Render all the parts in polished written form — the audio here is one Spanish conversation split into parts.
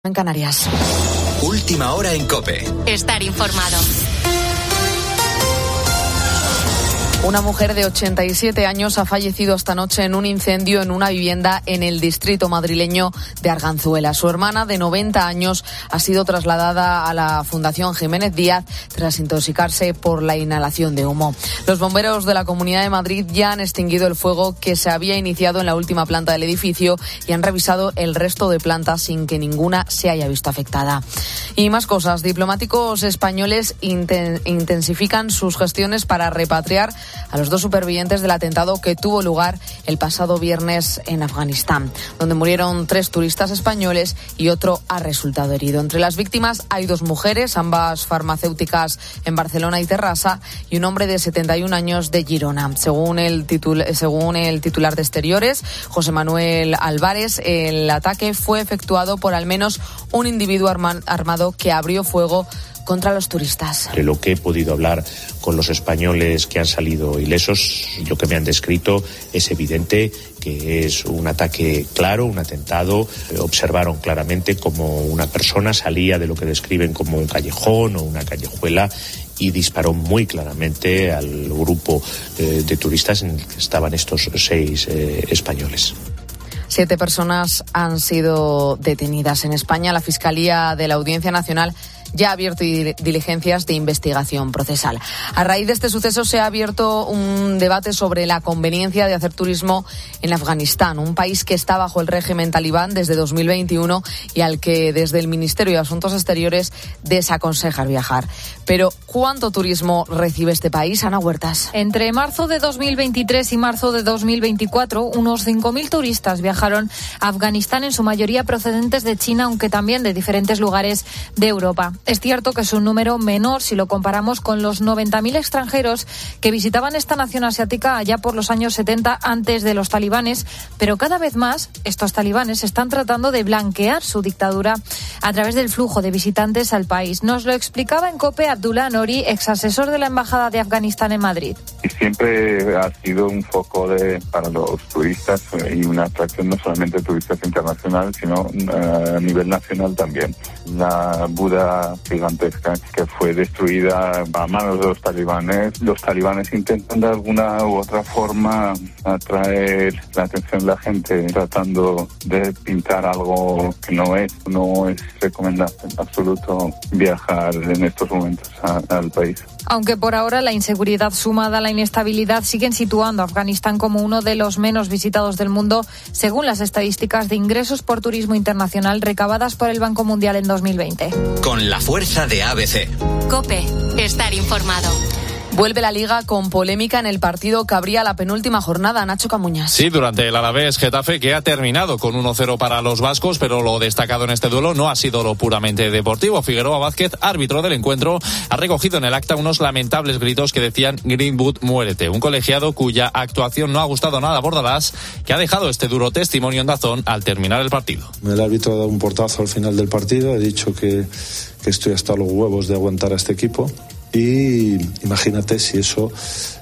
En Canarias. Última hora en COPE. Estar informado. Una mujer de 87 años ha fallecido esta noche en un incendio en una vivienda en el distrito madrileño de Arganzuela. Su hermana, de 90 años, ha sido trasladada a la Fundación Jiménez Díaz tras intoxicarse por la inhalación de humo. Los bomberos de la Comunidad de Madrid ya han extinguido el fuego que se había iniciado en la última planta del edificio y han revisado el resto de plantas sin que ninguna se haya visto afectada. Y más cosas. Diplomáticos españoles intensifican sus gestiones para repatriar a los 2 supervivientes del atentado que tuvo lugar el pasado viernes en Afganistán, donde murieron 3 turistas españoles y otro ha resultado herido. Entre las víctimas hay 2 mujeres, ambas farmacéuticas en Barcelona y Terrassa, y un hombre de 71 años de Girona. Según el titular de Exteriores, José Manuel Álvarez, el ataque fue efectuado por al menos un individuo armado que abrió fuego contra los turistas. De lo que he podido hablar con los españoles que han salido ilesos, lo que me han descrito es evidente que es un ataque claro, un atentado. Observaron claramente como una persona salía de lo que describen como un callejón o una callejuela y disparó muy claramente al grupo de turistas en el que estaban estos 6 españoles. 7 personas han sido detenidas en España. La Fiscalía de la Audiencia Nacional ya ha abierto diligencias de investigación procesal. A raíz de este suceso se ha abierto un debate sobre la conveniencia de hacer turismo en Afganistán, un país que está bajo el régimen talibán desde 2021 y al que desde el Ministerio de Asuntos Exteriores desaconsejan viajar. Pero, ¿cuánto turismo recibe este país, Ana Huertas? Entre marzo de 2023 y marzo de 2024, unos 5.000 turistas viajaron a Afganistán, en su mayoría procedentes de China, aunque también de diferentes lugares de Europa. Es cierto que es un número menor si lo comparamos con los 90.000 extranjeros que visitaban esta nación asiática allá por los años 70 antes de los talibanes, pero cada vez más estos talibanes están tratando de blanquear su dictadura a través del flujo de visitantes al país. Nos lo explicaba en COPE Abdullah Nori, exasesor de la Embajada de Afganistán en Madrid. Y siempre ha sido un foco para los turistas y una atracción no solamente de turistas internacionales, sino a nivel nacional también. La Buda gigantesca que fue destruida a manos de los talibanes. Los talibanes intentan de alguna u otra forma atraer la atención de la gente tratando de pintar algo que no es recomendable en absoluto viajar en estos momentos al país. Aunque por ahora la inseguridad sumada a la inestabilidad siguen situando a Afganistán como uno de los menos visitados del mundo, según las estadísticas de ingresos por turismo internacional recabadas por el Banco Mundial en 2020. Con la fuerza de ABC. COPE. Estar informado. Vuelve la Liga con polémica en el partido que abría la penúltima jornada, Nacho Camuñas. Sí, durante el Alavés-Getafe, que ha terminado con 1-0 para los vascos, pero lo destacado en este duelo no ha sido lo puramente deportivo. Figueroa Vázquez, árbitro del encuentro, ha recogido en el acta unos lamentables gritos que decían Greenwood, muérete. Un colegiado cuya actuación no ha gustado nada a Bordalás, que ha dejado este duro testimonio en Dazón al terminar el partido. El árbitro ha dado un portazo al final del partido, he dicho que estoy hasta los huevos de aguantar a este equipo. Y imagínate si eso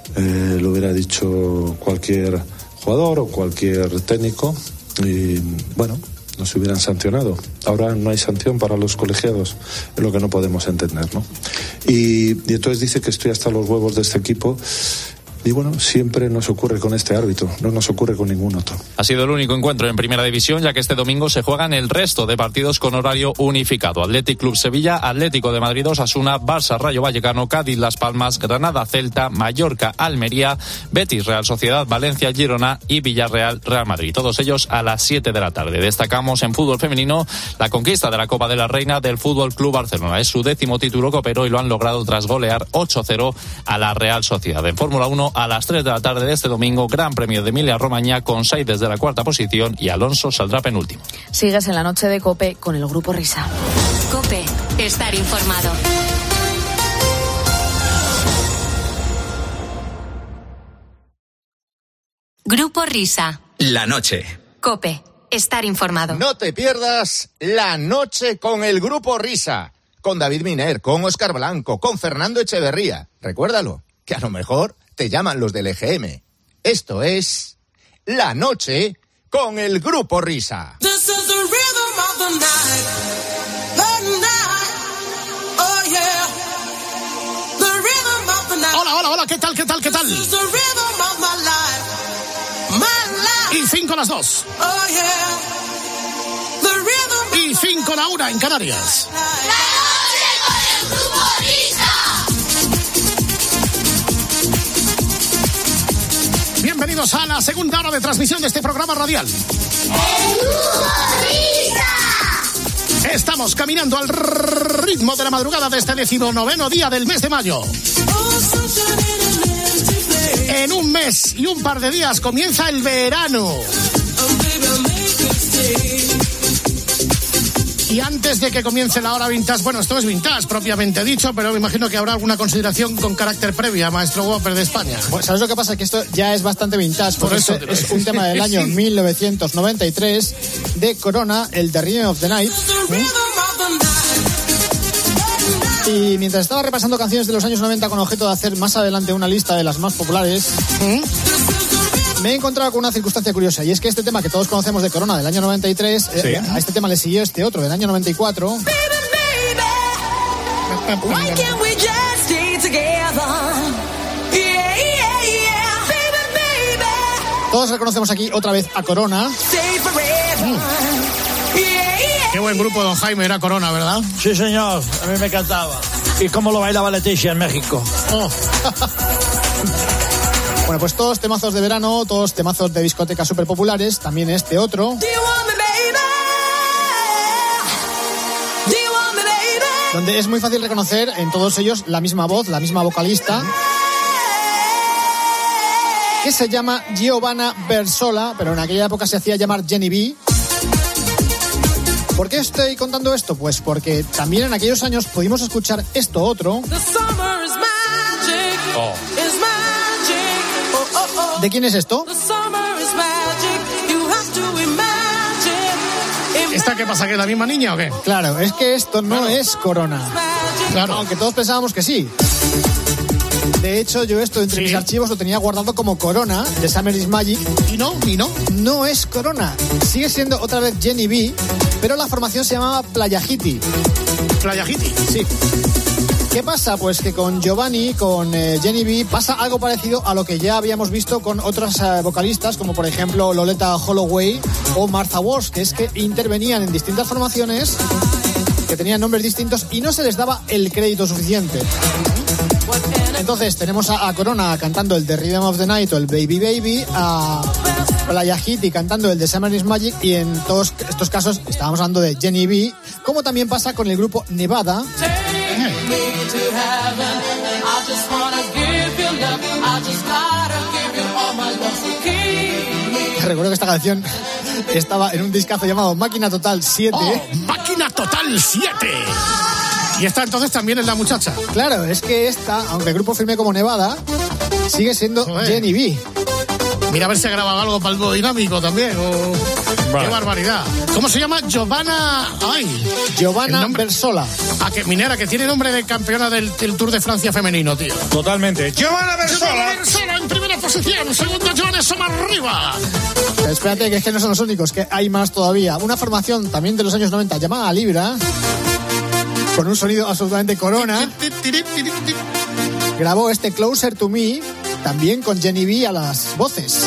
lo hubiera dicho cualquier jugador o cualquier técnico y bueno, nos hubieran sancionado. Ahora no hay sanción para los colegiados, es lo que no podemos entender, ¿no? Y entonces dice que estoy hasta los huevos de este equipo. Y bueno, siempre nos ocurre con este árbitro, no nos ocurre con ningún otro. Ha sido el único encuentro en Primera División, ya que este domingo se juegan el resto de partidos con horario unificado. Athletic Club Sevilla, Atlético de Madrid Osasuna, Barça Rayo Vallecano, Cádiz Las Palmas, Granada Celta, Mallorca Almería, Betis Real Sociedad, Valencia Girona y Villarreal Real Madrid. Todos ellos a las 7 de la tarde. Destacamos en fútbol femenino la conquista de la Copa de la Reina del Fútbol Club Barcelona. Es su 10º título copero y lo han logrado tras golear 8-0 a la Real Sociedad. En Fórmula 1, a las 3 de la tarde de este domingo, Gran Premio de Emilia-Romagna con Sainz desde la 4ª posición y Alonso saldrá penúltimo. Sigues en la noche de COPE con el Grupo Risa. COPE. Estar informado. Grupo Risa. La noche. COPE. Estar informado. No te pierdas La Noche con el Grupo Risa. Con David Miner, con Óscar Blanco, con Fernando Echeverría. Recuérdalo, que a lo mejor te llaman los del EGM. Esto es La Noche con el Grupo Risa. This is the rhythm of the night. hola, ¿qué tal? Y 5 a las 2. Y 5 a la 1 en Canarias. Bienvenidos a la segunda hora de transmisión de este programa radial. Estamos caminando al ritmo de la madrugada de este 19º día del mes de mayo. En un mes y un par de días comienza el verano. Y antes de que comience la hora vintage, bueno, esto es vintage propiamente dicho, pero me imagino que habrá alguna consideración con carácter previa, maestro Whopper de España. Pues, ¿sabes lo que pasa? Que esto ya es bastante vintage, porque por eso es un tema del año 1993 de Corona, el The Rhythm of the Night. Y mientras estaba repasando canciones de los años 90 con objeto de hacer más adelante una lista de las más populares, me he encontrado con una circunstancia curiosa, y es que este tema que todos conocemos de Corona del año 93, a este tema le siguió este otro del año 94. Todos reconocemos aquí otra vez a Corona. Qué buen grupo, don Jaime, era Corona, ¿verdad? Sí, señor, a mí me encantaba. Y cómo lo bailaba Leticia en México. Bueno, pues todos temazos de verano, todos temazos de discotecas súper populares, también este otro. Donde es muy fácil reconocer en todos ellos la misma voz, la misma vocalista, que se llama Giovanna Versola, pero en aquella época se hacía llamar Jenny B. ¿Por qué estoy contando esto? Pues porque también en aquellos años pudimos escuchar esto otro. ¿De quién es esto? ¿Esta qué pasa? ¿Que es la misma niña o qué? Claro, es que esto no es Corona. Claro. Aunque todos pensábamos que sí. De hecho, yo esto entre mis archivos lo tenía guardado como Corona, de Summer is Magic. ¿Y no? No es Corona. Sigue siendo otra vez Jenny B, pero la formación se llamaba Playa Hiti. ¿Playa Hiti? Sí. ¿Qué pasa? Pues que con Giovanni, con Jenny B, pasa algo parecido a lo que ya habíamos visto con otras vocalistas, como por ejemplo Loletta Holloway o Martha Wash, que es que intervenían en distintas formaciones que tenían nombres distintos y no se les daba el crédito suficiente. Entonces tenemos a Corona cantando el The Rhythm of the Night o el Baby Baby, a Playa Hiti cantando el The Summer is Magic, y en todos estos casos estábamos hablando de Jenny B, como también pasa con el grupo Nevada. Recuerdo que esta canción estaba en un discazo llamado Máquina Total 7. ¡Máquina Total 7! Y esta entonces también es la muchacha. Claro, es que esta, aunque el grupo firme como Nevada, sigue siendo Jenny B. Mira a ver si ha grabado algo para el dúo dinámico también. Vale. ¡Qué barbaridad! ¿Cómo se llama? Giovanna Versola. Ah, que minera, que tiene nombre de campeona del Tour de Francia femenino, tío. Totalmente. Giovanna Versola en primera posición. Segundo, Joan Somar arriba. Pero espérate, que es que no son los únicos, que hay más todavía. Una formación también de los años 90 llamada Libra, con un sonido absolutamente Corona, grabó este Closer to Me, también con Jenny B a las voces.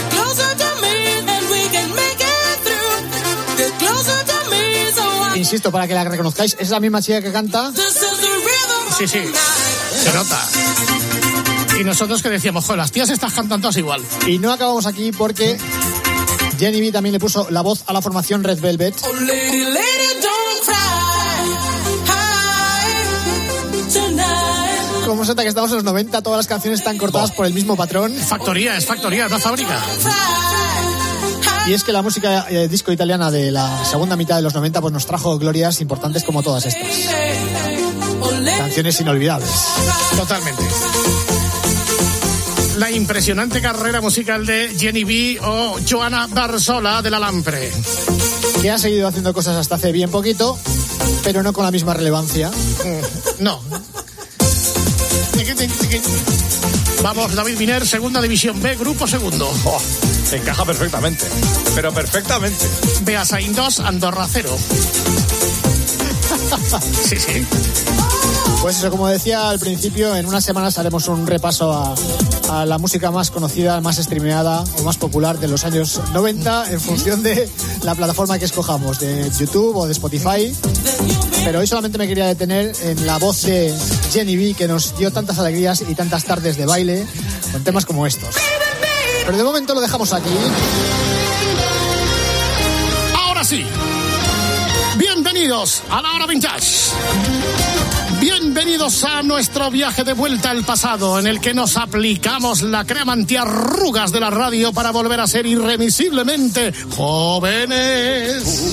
Insisto, para que la reconozcáis, es la misma chica que canta. Sí, se nota. Y nosotros que decíamos, joder, las tías estás cantando todas igual. Y no acabamos aquí porque Jenny B también le puso la voz a la formación Red Velvet. Como se nota que estamos en los 90, todas las canciones están cortadas por el mismo patrón. Es factoría, una fábrica. Y es que la música disco italiana de la segunda mitad de los 90 pues nos trajo glorias importantes como todas estas. Canciones inolvidables. Totalmente. La impresionante carrera musical de Jenny B o Giovanna Versola de la Lampre, que ha seguido haciendo cosas hasta hace bien poquito, pero no con la misma relevancia. No. Vamos, David Miner, segunda división B, grupo segundo. Encaja perfectamente, pero perfectamente. Beasain 2, Andorra 0. Sí, sí. Pues eso, como decía al principio, en unas semanas haremos un repaso a la música más conocida, más streameada o más popular de los años 90 en función de la plataforma que escojamos, de YouTube o de Spotify. Pero hoy solamente me quería detener en la voz de Jenny B, que nos dio tantas alegrías y tantas tardes de baile con temas como estos. Pero de momento lo dejamos aquí. Ahora sí. Bienvenidos a la hora vintage. Bienvenidos a nuestro viaje de vuelta al pasado, en el que nos aplicamos la crema antiarrugas de la radio para volver a ser irremisiblemente jóvenes.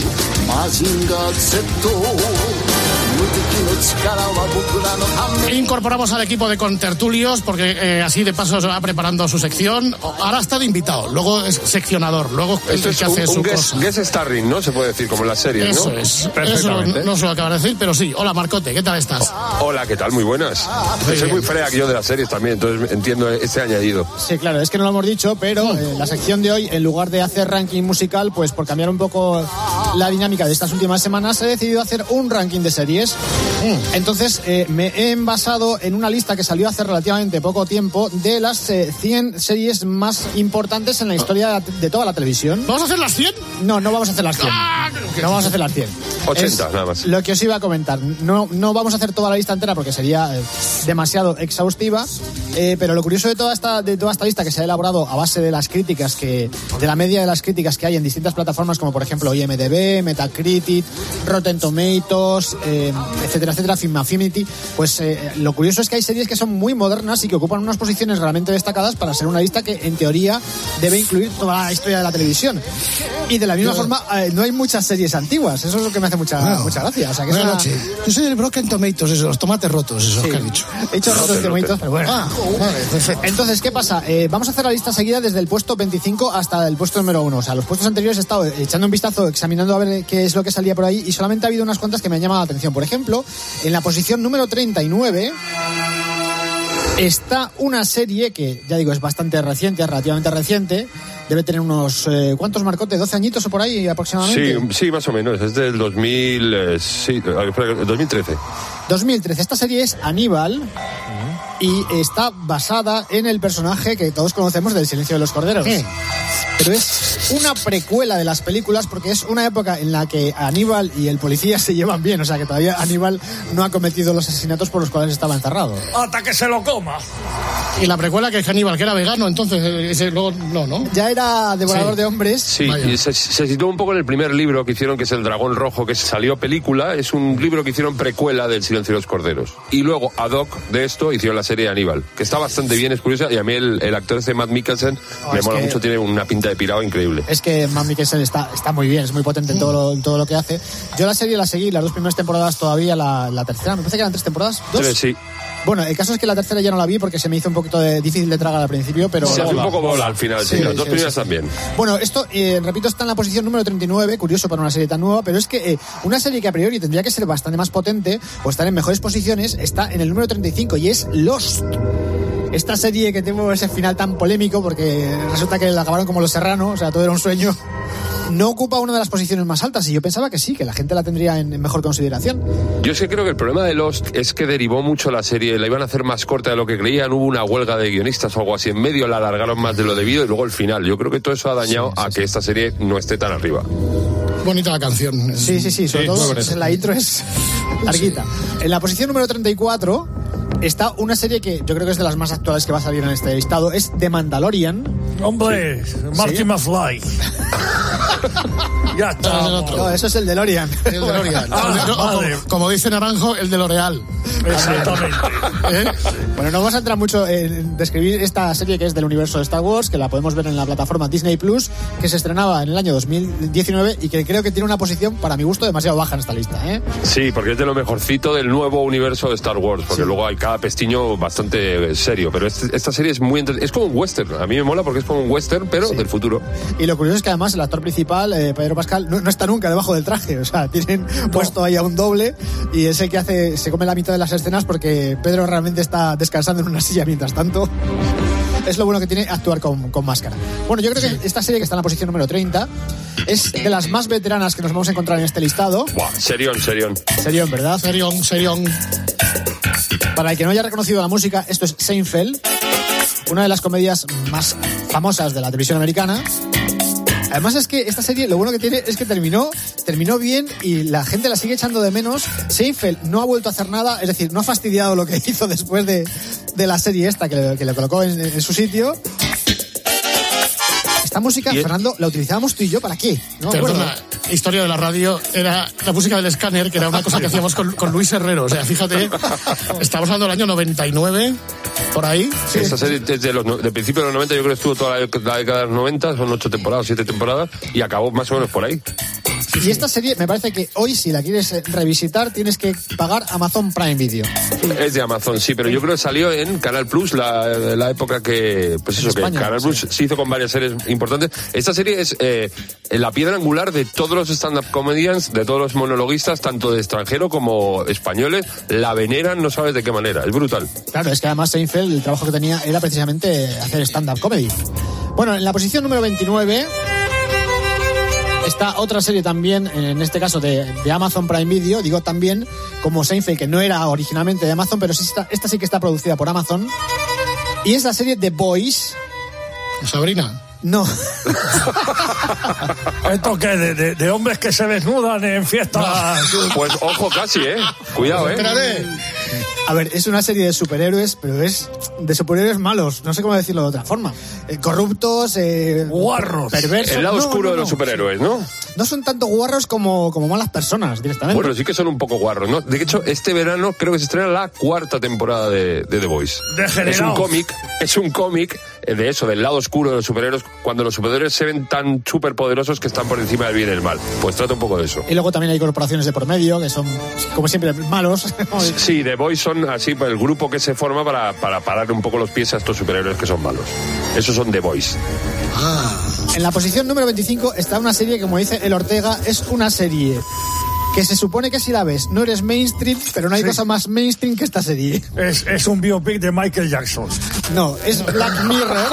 Incorporamos al equipo de contertulios porque así de paso se va preparando su sección. Ahora está de invitado, luego es seccionador, luego esto es que hace su cosa. Guest starring, ¿no? Se puede decir, como en las series, eso ¿no? Es. Eso no se lo acabo de decir, pero sí. Hola, Marcote, ¿qué tal estás? Hola, ¿qué tal? Muy buenas. Soy muy freak yo de las series también, entonces entiendo este añadido. Sí, claro, es que no lo hemos dicho, pero la sección de hoy, en lugar de hacer ranking musical, pues por cambiar un poco la dinámica de estas últimas semanas, he decidido hacer un ranking de series. Entonces me he envasado en una lista que salió hace relativamente poco tiempo de las 100 series más importantes en la historia de toda la televisión. ¿Vamos a hacer las 100? No vamos a hacer las 100. No vamos a hacer las 100. 80 nada más. Lo que os iba a comentar. No vamos a hacer toda la lista entera porque sería demasiado exhaustiva, pero lo curioso de toda esta lista, que se ha elaborado a base de las críticas de la media de las críticas que hay en distintas plataformas, como por ejemplo IMDb, Metacritic, Rotten Tomatoes, etcétera, Film Affinity, pues lo curioso es que hay series que son muy modernas y que ocupan unas posiciones realmente destacadas para ser una lista que en teoría debe incluir toda la historia de la televisión. Y de la misma forma no hay muchas series antiguas, eso es lo que me hace mucha gracia. O sea, que yo soy el Broken Tomatoes, eso, los tomates rotos, eso sí, que has dicho. He dicho rotos tomatoes, pero bueno. Vale, perfecto. Entonces, ¿qué pasa? Vamos a hacer la lista seguida desde el puesto 25 hasta el puesto número 1. O sea, los puestos anteriores he estado echando un vistazo, examinando a ver qué es lo que salía por ahí, y solamente ha habido unas cuantas que me han llamado la atención. Por ejemplo, en la posición número 39 está una serie que, ya digo, es bastante reciente, es relativamente reciente. Debe tener unos, ¿cuántos, Marcote? ¿12 añitos o por ahí aproximadamente? Sí, más o menos. Es del 2013. 2013. Esta serie es Aníbal y está basada en el personaje que todos conocemos del Silencio de los Corderos. Sí. Pero es una precuela de las películas porque es una época en la que Aníbal y el policía se llevan bien. O sea, que todavía Aníbal no ha cometido los asesinatos por los cuales estaba encerrado. ¡Hasta que se lo coma! Y la precuela, que es Aníbal, que era vegano, entonces ese luego no. Ya era devorador de hombres. Sí, y se situó un poco en el primer libro que hicieron, que es El Dragón Rojo, que salió película. Es un libro que hicieron precuela del Silencio de los Corderos. Y luego, ad hoc de esto, hicieron la serie Aníbal, que está bastante bien, es curiosa. Y a mí el actor ese, Matt Mikkelsen, me mola mucho, tiene una pinta de pirado increíble. Es que Matt Mikkelsen está muy bien, es muy potente en todo lo que hace. Yo la serie la seguí, las 2 primeras temporadas todavía, la tercera, me parece que eran 3 temporadas. 2. 3, sí. Bueno, el caso es que la tercera ya no la vi porque se me hizo un poquito difícil de tragar al principio, pero... Se hace un poco bola al final, sí, las 2 primeras también. Bueno, esto, repito, está en la posición número 39, curioso para una serie tan nueva, pero es que una serie que a priori tendría que ser bastante más potente o estar en mejores posiciones, está en el número 35 y es Lost. Esta serie que tuvo ese final tan polémico porque resulta que la acabaron como Los Serrano, o sea, todo era un sueño, no ocupa una de las posiciones más altas y yo pensaba que sí, que la gente la tendría en mejor consideración. Yo sí creo que el problema de Lost es que derivó mucho la serie, la iban a hacer más corta de lo que creían, hubo una huelga de guionistas o algo así en medio, la alargaron más de lo debido y luego el final. Yo creo que todo eso ha dañado a que esta serie no esté tan arriba. Bonita la canción. Sí, sobre todo la intro es larguita. En la posición número 34 está una serie que yo creo que es de las más actuales que va a salir en este listado, es The Mandalorian. Hombre, Marty McFly. Ya está. No, eso es el DeLorean. El DeLorean. Como dice Naranjo, el de L'Oreal. Exactamente. Bueno, no vamos a entrar mucho en describir esta serie que es del universo de Star Wars, que la podemos ver en la plataforma Disney Plus, que se estrenaba en el año 2019 y que creo que tiene una posición, para mi gusto, demasiado baja en esta lista, ¿eh? Sí, porque es de lo mejorcito del nuevo universo de Star Wars, porque luego hay cada pestiño bastante serio, pero esta serie es muy es como un western. A mí me mola porque es como un western, pero del futuro. Y lo curioso es que además el actor principal, Pedro Pascal, no está nunca debajo del traje, o sea, tienen puesto ahí a un doble y es el que se come la mitad de las escenas porque Pedro realmente está descansando en una silla mientras tanto. Es lo bueno que tiene actuar con máscara. Bueno, yo creo que esta serie, que está en la posición número 30, es de las más veteranas que nos vamos a encontrar en este listado. Buah, serión. Serión, ¿verdad? Serión. Para el que no haya reconocido la música, esto es Seinfeld, una de las comedias más famosas de la televisión americana. Además es que esta serie, lo bueno que tiene es que terminó bien y la gente la sigue echando de menos. Seinfeld no ha vuelto a hacer nada, es decir, no ha fastidiado lo que hizo después de la serie esta, que le colocó en su sitio. Esta música, Fernando, la utilizábamos tú y yo, ¿para qué? No, perdona, historia de la radio, era la música del escáner, que era una cosa que hacíamos con Luis Herrero. O sea, fíjate, estamos hablando del año 99, por ahí. Sí. Esta serie desde de principio de los 90, yo creo que estuvo toda la década de los 90, son 8 temporadas, 7 temporadas, y acabó más o menos por ahí. Y esta serie, me parece que hoy, si la quieres revisitar, tienes que pagar Amazon Prime Video. Es de Amazon, sí, pero yo creo que salió en Canal Plus la época que, pues eso, España, que Canal Plus se hizo con varias series importantes. Esta serie es la piedra angular de todos los stand-up comedians, de todos los monologuistas, tanto de extranjero como españoles. La veneran, no sabes de qué manera, es brutal. Claro, es que además Seinfeld, el trabajo que tenía era precisamente hacer stand-up comedy. Bueno, en la posición número 29... está otra serie también, en este caso de Amazon Prime Video, digo también como Seinfeld, que no era originalmente de Amazon, pero esta sí que está producida por Amazon, y es la serie The Boys. ¿Sabrina? No. ¿Esto qué? ¿De hombres que se desnudan en fiestas? Pues ojo casi, cuidado, A ver, es una serie de superhéroes, pero es de superhéroes malos, no sé cómo decirlo de otra forma. Corruptos, guarros, perversos. El lado oscuro de los superhéroes, ¿no? No son tanto guarros como malas personas, directamente. Bueno, sí que son un poco guarros, ¿no? De hecho, este verano creo que se estrena la 4ª temporada de The Boys. Es un cómic de eso, del lado oscuro de los superhéroes, cuando los superhéroes se ven tan superpoderosos que están por encima del bien y el mal. Pues trata un poco de eso. Y luego también hay corporaciones de por medio, que son, como siempre, malos. Sí, The Boys son así, el grupo que se forma para parar un poco los pies a estos superhéroes que son malos. Esos son The Boys. En la posición número 25 está una serie que, como dice El Ortega, es una serie que se supone que si la ves no eres mainstream, pero no hay cosa más mainstream que esta serie. Es un biopic de Michael Jackson. No, es Black Mirror.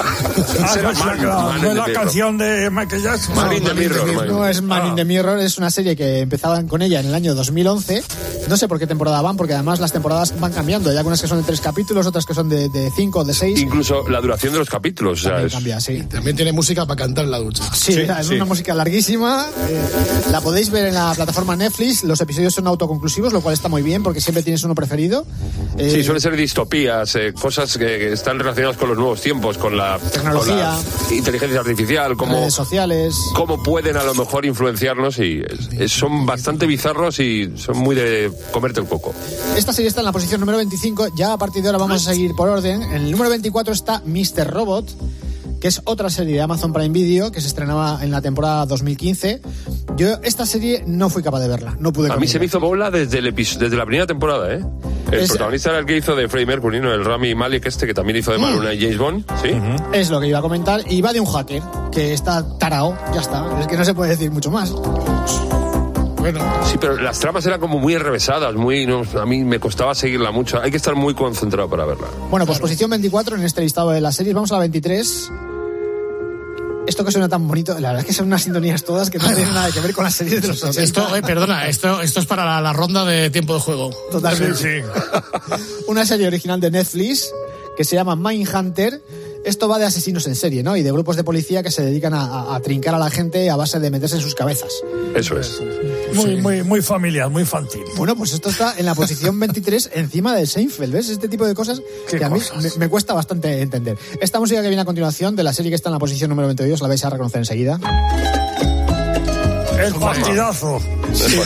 ¿No es la canción de Michael Jackson? Man in the Mirror. No es Man in the Mirror, es una serie que empezaban con ella en el año 2011. No sé por qué temporada van, porque además las temporadas van cambiando. Hay algunas que son de 3 capítulos, otras que son de 5 o de 6. Incluso la duración de los capítulos. También cambia, sí. También tiene música para cantar en la ducha. Sí, es una música larguísima. La podéis ver en la plataforma Netflix. Los episodios son autoconclusivos, lo cual está muy bien porque siempre tienes uno preferido. Sí, suelen ser distopías, cosas que están relacionadas con los nuevos tiempos, con la tecnología, con la inteligencia artificial, redes sociales, cómo pueden a lo mejor influenciarnos, y son bastante bizarros y son muy de comerte el coco. Esta serie está en la posición número 25. Ya a partir de ahora vamos a seguir por orden. En el número 24 está Mr. Robot, que es otra serie de Amazon Prime Video que se estrenaba en la temporada 2015. Yo esta serie no fui capaz de verla, no pude. A mí se me hizo bola desde la primera temporada, El protagonista era el que hizo de Freddie Mercury, ¿no? El Rami Malek que también hizo de Maluna y James Bond, ¿sí? Es lo que iba a comentar, y va de un hacker que está tarao, ya está, es que no se puede decir mucho más. Bueno. Sí, pero las tramas eran como muy enrevesadas, a mí me costaba seguirla mucho, hay que estar muy concentrado para verla. Bueno, pues posición 24 en este listado de las series, vamos a la 23. Esto que suena tan bonito, la verdad es que son unas sintonías todas que no tienen nada que ver con las series de los 80. Esto es para la ronda de tiempo de juego. Totalmente. Sí. Una serie original de Netflix que se llama Mindhunter. Esto va de asesinos en serie, ¿no? Y de grupos de policía que se dedican a trincar a la gente a base de meterse en sus cabezas. Eso es. Muy familiar, muy infantil. Bueno, pues esto está en la posición 23 encima de Seinfeld, ¿ves? Este tipo de cosas que a mí me cuesta bastante entender. Esta música que viene a continuación de la serie que está en la posición número 22 la vais a reconocer enseguida. El partidazo. Sí.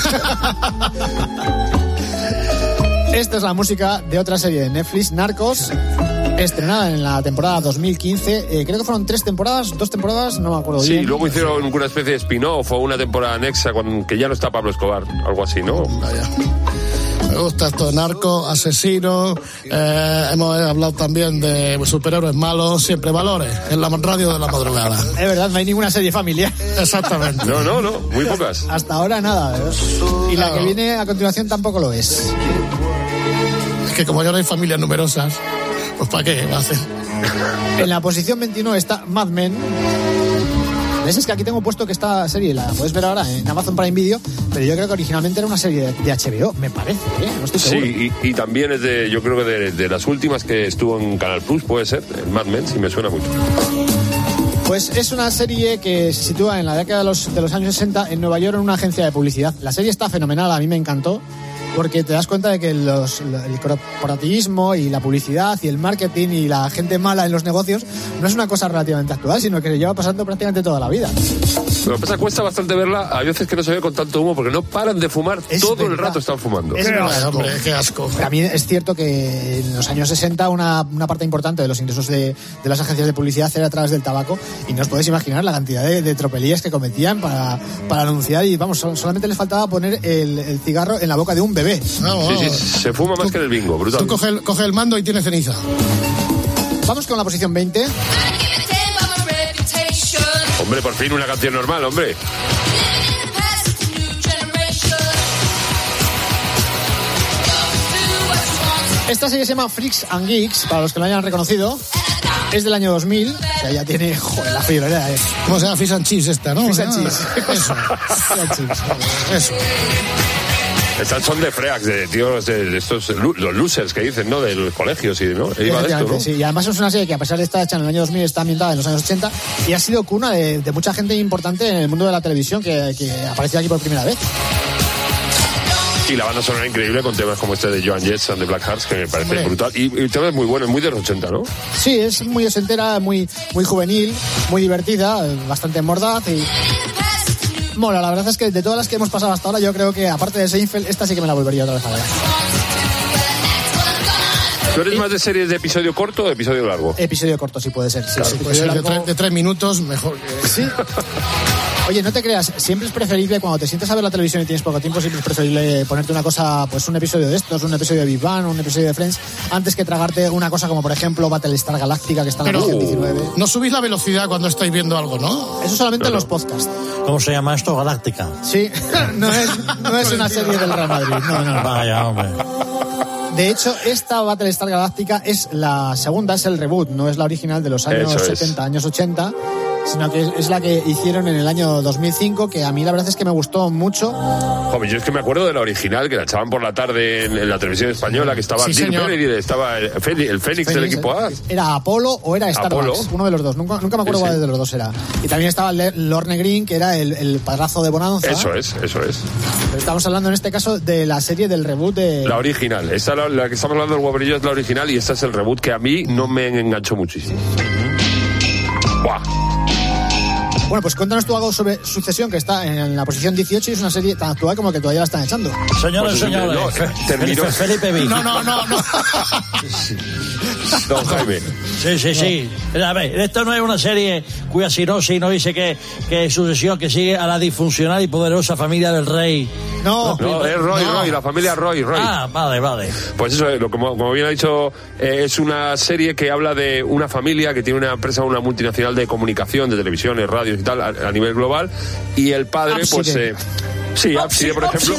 Esta es la música de otra serie de Netflix, Narcos, estrenada en la temporada 2015. Creo que fueron 2 temporadas, no me acuerdo bien. Sí, luego hicieron una especie de spin-off o una temporada anexa que ya no está Pablo Escobar, algo así, ¿no? Vaya. Me gusta esto de narco, asesino. Hemos hablado también de superhéroes malos, siempre valores, en la radio de la madrugada. Es verdad, no hay ninguna serie familiar. Exactamente. No, muy pocas. Hasta ahora nada, ¿verdad? Y la que viene a continuación tampoco lo es. Es que como ya no hay familias numerosas, Pues ¿para qué va a hacer? En la posición 21 está Mad Men. ¿Ves? Es que aquí tengo puesto que esta serie la puedes ver ahora en Amazon Prime Video, pero yo creo que originalmente era una serie de HBO, me parece, no estoy seguro. Sí, y también es yo creo que de las últimas que estuvo en Canal Plus, puede ser, en Mad Men, sí me suena mucho. Pues es una serie que se sitúa en la década de los años 60 en Nueva York, en una agencia de publicidad. La serie está fenomenal, a mí me encantó, porque te das cuenta de que el corporativismo y la publicidad y el marketing y la gente mala en los negocios no es una cosa relativamente actual, sino que se lleva pasando prácticamente toda la vida. Lo que pasa, cuesta bastante verla, hay veces que no se ve con tanto humo porque no paran de fumar, todo el rato están fumando. Qué asco. También es cierto que en los años 60 una parte importante de los ingresos de las agencias de publicidad era a través del tabaco, y no os podéis imaginar la cantidad de tropelías que cometían para anunciar, y vamos, solamente les faltaba poner el cigarro en la boca de un bebé. Sí, se fuma más que en el bingo, brutal. Tú coge el mando y tiene ceniza. Vamos con la posición 20. Hombre, por fin una canción normal, hombre. Esta serie se llama Freaks and Geeks, para los que lo hayan reconocido. Es del año 2000, o sea, ya tiene, joder, la friolera. ¿Cómo se llama? Fish and Chips esta, ¿no? Fish and Chips. Eso. Fish and Chips. Eso. Estas son de freaks, de tíos, de estos, los losers que dicen, ¿no? De los colegios y, ¿no? Iba de esto, ¿no? Sí, y además es una serie que, a pesar de estar hecha en el año 2000, está ambientada en los años 80 y ha sido cuna de mucha gente importante en el mundo de la televisión que apareció aquí por primera vez. Y la banda sonora increíble con temas como este de Joan Jett and the Black Hearts, que me parece brutal. Y el tema es muy bueno, es muy de los 80, ¿no? Sí, es muy ochentera, muy juvenil, muy divertida, bastante mordaz y... mola, la verdad es que de todas las que hemos pasado hasta ahora, yo creo que aparte de Seinfeld, esta sí que me la volvería otra vez a ver. ¿Tú eres más de series de episodio corto o de episodio largo? Episodio corto, sí puede ser. Sí, claro, puede ser largo... de 3 minutos, mejor que... Sí. Oye, no te creas, siempre es preferible, cuando te sientes a ver la televisión y tienes poco tiempo, siempre es preferible ponerte una cosa, pues un episodio de estos, un episodio de Big Bang, un episodio de Friends, antes que tragarte una cosa como, por ejemplo, Battlestar Galactica, que está en la versión 19. No subís la velocidad cuando estáis viendo algo, ¿no? Eso solamente en los podcasts. ¿Cómo se llama esto? Galáctica. Sí, no es una serie del Real Madrid, no. Vaya, hombre. De hecho, esta Battlestar Galactica es la segunda, es el reboot, no es la original de los años 70, años 80, sino que es la que hicieron en el año 2005, que a mí la verdad es que me gustó mucho. Joder, yo es que me acuerdo de la original, que la echaban por la tarde en la televisión española, que estaba estaba el Fénix del equipo A. ¿Era Apolo o era Star Wars? Uno de los dos, nunca me acuerdo cuál de los dos era. Y también estaba Lorne Green, que era el padrazo de Bonanza. Eso es. Pero estamos hablando en este caso de la serie del reboot de... La original, esta la que estamos hablando del Guaperillo es la original, y esta es el reboot que a mí no me enganchó muchísimo. ¡Buah! Bueno, pues cuéntanos tú algo sobre Sucesión, que está en la posición 18 y es una serie tan actual como que todavía la están echando. Señores, Felipe Vic. No. Don Jaime. Sí. A ver, esto no es una serie cuya sinopsis no dice que Sucesión, que sigue a la disfuncional y poderosa familia del rey. No, es Roy, la familia Roy. Ah, vale. Pues eso, como bien ha dicho, es una serie que habla de una familia que tiene una empresa, una multinacional de comunicación, de televisiones, radios y tal, a nivel global, y el padre, Ábside. Ábside, por ejemplo.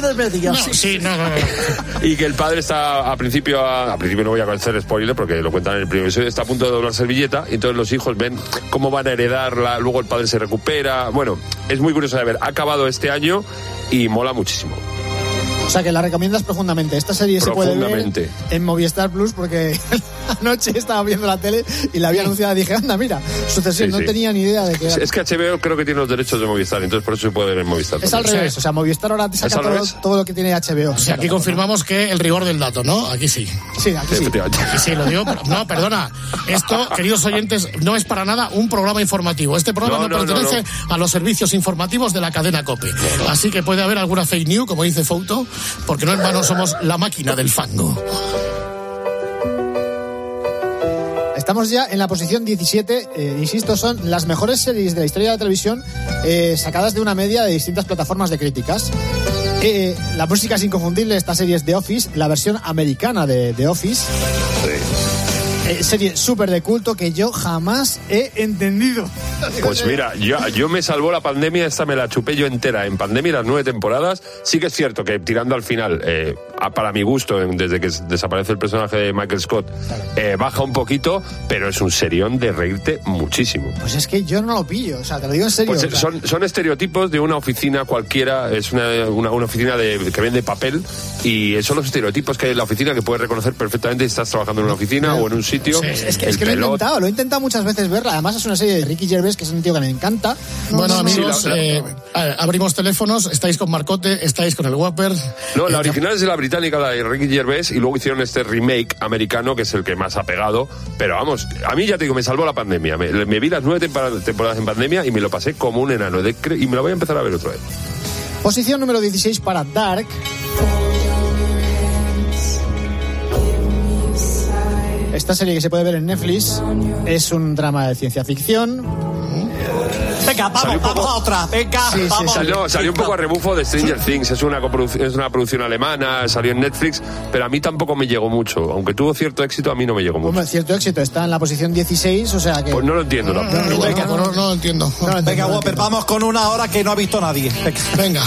Y que el padre está a principio no voy a hacer spoiler porque lo cuentan en el primer episodio, está a punto de doblar servilleta, y entonces los hijos ven cómo van a heredarla, luego el padre se recupera. Bueno, es muy curioso de ver. Ha acabado este año y mola muchísimo. O sea, que la recomiendas profundamente. Esta serie se puede ver en Movistar Plus, porque anoche estaba viendo la tele y la había anunciada y dije, anda, mira, Sucesión, no tenía ni idea de qué era. Es que HBO creo que tiene los derechos de Movistar, entonces por eso se puede ver en Movistar. Es al revés, o sea, Movistar ahora te saca todo lo que tiene HBO. O sea, aquí confirmamos que el rigor del dato, ¿no? Aquí sí. Sí, aquí sí. Aquí sí, lo digo, pero no, perdona. Esto, queridos oyentes, no es para nada un programa informativo. Este programa no pertenece a los servicios informativos de la cadena COPE. Así que puede haber alguna fake news, como dice Fouto, porque no, hermano, somos la máquina del fango. Estamos ya en la posición 17, insisto, son las mejores series de la historia de la televisión, sacadas de una media de distintas plataformas de críticas. La música es inconfundible, esta serie es The Office, la versión americana de The Office. Serie súper de culto que yo jamás he entendido. Pues mira, yo me salvó la pandemia, esta me la chupé yo entera en pandemia, las 9 temporadas. Sí que es cierto que tirando al final para mi gusto, desde que desaparece el personaje de Michael Scott, baja un poquito, pero es un serión de reírte muchísimo. Pues es que yo no lo pillo, o sea, te lo digo en serio. Pues son estereotipos de una oficina cualquiera, es una oficina que vende papel, y son los estereotipos que hay en la oficina que puedes reconocer perfectamente si estás trabajando en una oficina o en un sitio. Sí, es que lo he intentado muchas veces verla. Además es una serie de Ricky Gervais, que es un tío que me encanta. Bueno, amigos, abrimos teléfonos, estáis con Marcote, estáis con el Whopper. No, la original es de la británica, la de Ricky Gervais, y luego hicieron este remake americano, que es el que más ha pegado. Pero vamos, a mí ya te digo, me salvó la pandemia. Me vi las 9 temporadas en pandemia y me lo pasé como un enano. Y me lo voy a empezar a ver otra vez. Posición número 16 para Dark. Esta serie que se puede ver en Netflix es un drama de ciencia ficción. Venga, vamos a otra. Venga, vamos. Salió un poco a rebufo de Stranger Things. Es una producción alemana, salió en Netflix, pero a mí tampoco me llegó mucho. Aunque tuvo cierto éxito, a mí no me llegó mucho. Hombre, cierto éxito, está en la posición 16, o sea que... Pues no lo entiendo. No lo entiendo. Venga, Whopper, vamos con una hora que no ha visto nadie. Venga.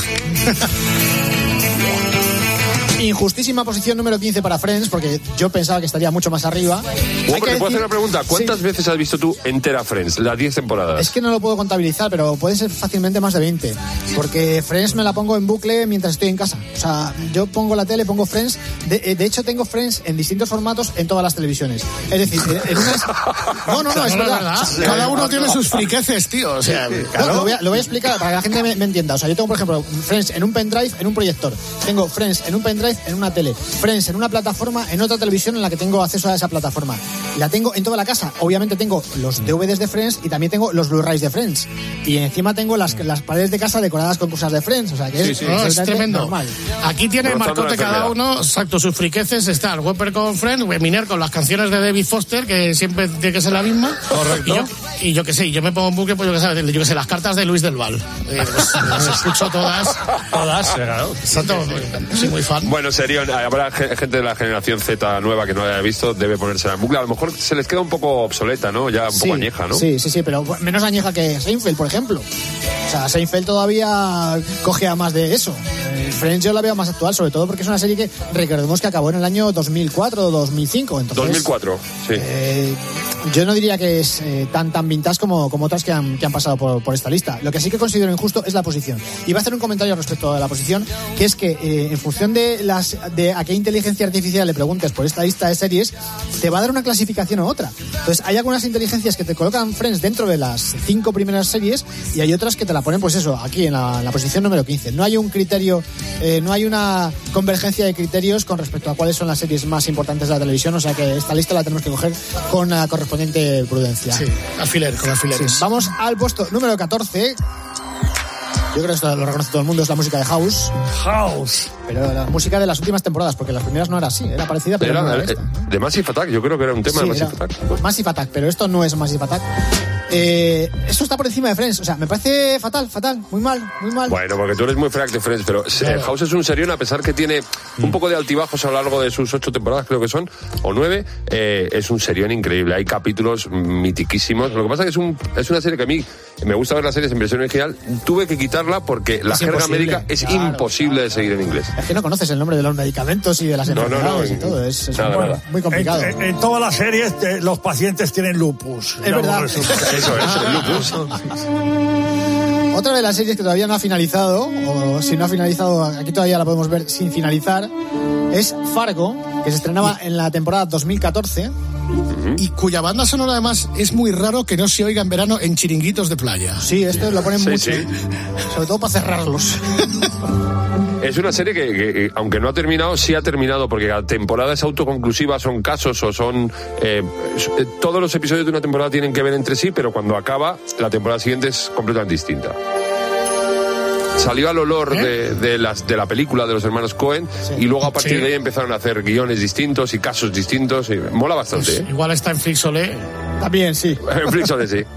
Injustísima posición número 15 para Friends, porque yo pensaba que estaría mucho más arriba. ¿Te puedo hacer una pregunta? ¿Cuántas veces has visto tú entera Friends? Las 10 temporadas. Es que no lo puedo contabilizar, pero puede ser fácilmente más de 20. Porque Friends me la pongo en bucle mientras estoy en casa. O sea, yo pongo la tele, pongo Friends. De hecho, tengo Friends en distintos formatos en todas las televisiones. Es decir, en una... No, es verdad. Cada uno tiene sus friqueces, tío. O sea, claro. Lo voy a explicar para que la gente me entienda. O sea, yo tengo, por ejemplo, Friends en un pendrive, en un proyector. Tengo Friends en un pendrive, en una tele. Friends en una plataforma, en otra televisión en la que tengo acceso a esa plataforma. La tengo en toda la casa. Obviamente tengo los DVDs de Friends y también tengo los Blu-rays de Friends. Y encima tengo las paredes de casa decoradas con cosas de Friends. O sea, que es tremendo. Normal. Aquí tiene Marcote cada uno, exacto, sus friqueces. Está el Whopper con Friends, Miner con las canciones de David Foster, que siempre tiene que ser la misma. Correcto. Y yo qué sé, yo me pongo en bucle, pues yo que sé, las cartas de Luis del Val. Las escucho todas. Todas, claro. Exacto, soy muy fan. Bueno, Serión, habrá gente de la generación Z nueva que no la haya visto, debe ponérsela en bucle. A lo mejor se les queda un poco obsoleta, ¿no? Ya un poco añeja, ¿no? Sí, pero menos añeja que Seinfeld, por ejemplo. O sea, Seinfeld todavía coge a más de eso. Friends yo la veo más actual, sobre todo porque es una serie que recordemos que acabó en el año 2004 o 2005. Entonces, 2004, sí. Yo no diría que es tan vintage como otras que han pasado por esta lista. Lo que sí que considero injusto es la posición. Y voy a hacer un comentario respecto a la posición, que es que en función de a qué inteligencia artificial le preguntes por esta lista de series, te va a dar una clasificación u otra. Entonces hay algunas inteligencias que te colocan Friends dentro de las 5 primeras series y hay otras que te la ponen, pues eso, aquí en la posición número 15. No hay un criterio, no hay una convergencia de criterios con respecto a cuáles son las series más importantes de la televisión, o sea que esta lista la tenemos que coger con la correspondiente prudencia. Sí, con alfileres. Sí. Vamos al puesto número 14. Yo creo que esto lo reconoce todo el mundo, es la música de House. Pero la música de las últimas temporadas, porque las primeras no era así, era parecida, pero no era esta, ¿no? De Massive Attack, yo creo que era un tema de Massive Attack. Massive Attack, pero esto no es Massive Attack. Esto está por encima de Friends, o sea, me parece fatal, muy mal. Bueno, porque tú eres muy frac de Friends, pero House es un serión, a pesar que tiene un poco de altibajos a lo largo de sus 8 temporadas, creo que son, o 9, es un serión increíble, hay capítulos mitiquísimos. Lo que pasa es que es una serie que a mí me gusta ver las series en versión original, tuve que quitarla porque la jerga médica es imposible de seguir en inglés. Es que no conoces el nombre de los medicamentos y de las enfermedades y todo, es muy complicado. En todas las series los pacientes tienen lupus. Es verdad. Eso es, el lupus. Otra de las series que todavía no ha finalizado, o si no ha finalizado, aquí todavía la podemos ver sin finalizar, es Fargo, que se estrenaba en la temporada 2014. Y cuya banda sonora además es muy raro que no se oiga en verano en chiringuitos de playa. Sí, esto lo ponen mucho, sobre todo para cerrarlos. Es una serie que aunque no ha terminado, sí ha terminado, porque la temporada es autoconclusiva, son casos o son... todos los episodios de una temporada tienen que ver entre sí, pero cuando acaba, la temporada siguiente es completamente distinta. Salió al olor de la película de los hermanos Cohen, y luego a partir de ahí empezaron a hacer guiones distintos y casos distintos, y mola bastante. Pues igual está en Flixolé. También, sí. En Flixolé, sí.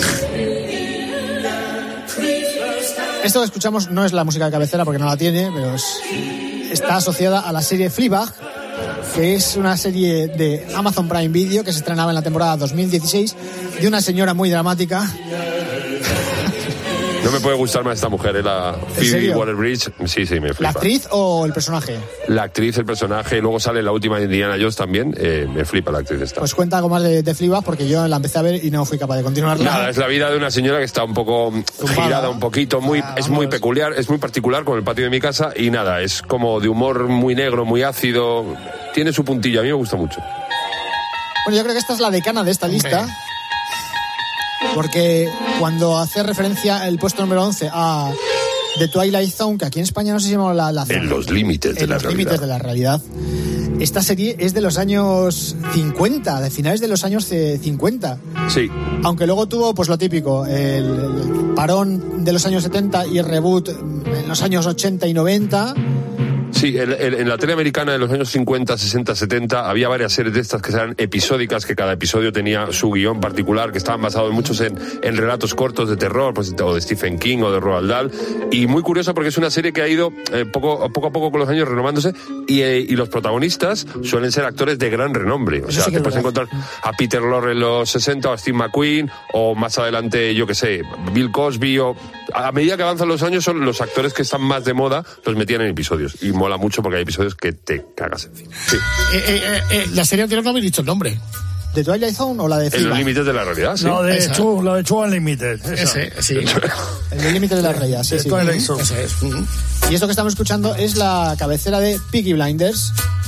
Esto que escuchamos no es la música de cabecera porque no la tiene, pero está asociada a la serie Fleabag, que es una serie de Amazon Prime Video que se estrenaba en la temporada 2016 de una señora muy dramática No me puede gustar más esta mujer, la Phoebe Waller-Bridge. Sí, me flipa. ¿La actriz o el personaje? La actriz, el personaje, y luego sale la última de Indiana Jones también. Me flipa la actriz esta. Pues cuenta algo más de Fleabag, porque yo la empecé a ver y no fui capaz de continuarla. Nada, es la vida de una señora que está un poco girada, un poquito, es muy peculiar, es muy particular con el patio de mi casa, y nada, es como de humor muy negro, muy ácido. Tiene su puntillo, a mí me gusta mucho. Bueno, yo creo que esta es la decana de esta lista. Porque cuando hace referencia el puesto número 11 a The Twilight Zone, que aquí en España no sé si llamamos la zona. En los límites de la realidad. Límites de la realidad. Esta serie es de los años 50, de finales de los años 50. Sí. Aunque luego tuvo, pues lo típico, el parón de los años 70 y el reboot en los años 80 y 90. Sí, en la tele americana de los años 50, 60, 70 había varias series de estas que eran episódicas, que cada episodio tenía su guión particular, que estaban basados muchos en relatos cortos de terror, pues, o de Stephen King o de Roald Dahl. Y muy curiosa porque es una serie que ha ido poco a poco con los años renovándose, y los protagonistas suelen ser actores de gran renombre. O sea, te puedes encontrar a Peter Lorre en los 60 o a Steve McQueen, o más adelante, yo que sé, Bill Cosby, o a medida que avanzan los años son los actores que están más de moda, los metían en episodios. Y mola mucho porque hay episodios que te cagas encima. Sí. La serie anterior no habéis dicho el nombre. ¿De Twilight Zone o la de Fleabag? En los límites de la realidad, sí. No, la de True Unlimited. Ese, sí. En los límites de la realidad, sí. Twilight Zone. Ese es. Y esto que estamos escuchando es la cabecera de Peaky Blinders.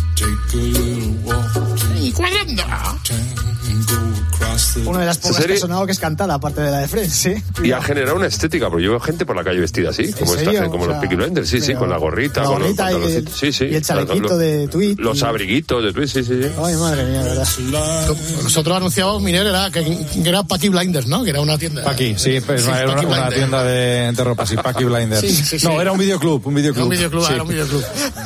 Y cuadrando. Una de las pocas que ha sonado que es cantada, aparte de la de Friends, sí. Y ha generado una estética, porque yo veo gente por la calle vestida así, como esta gente, como los Peaky Blinders, sí, con la gorrita, con los pantalones, y el chalequito de Tweet. Los abriguitos de Tweet, sí. Ay, madre mía, verdad. Nosotros anunciábamos, Miner, que era Peaky Blinders, ¿no? Que era una tienda. Paqui, sí, pues era una tienda de ropa, sí, Peaky Blinders. Sí. No, era un videoclub. Era un videoclub.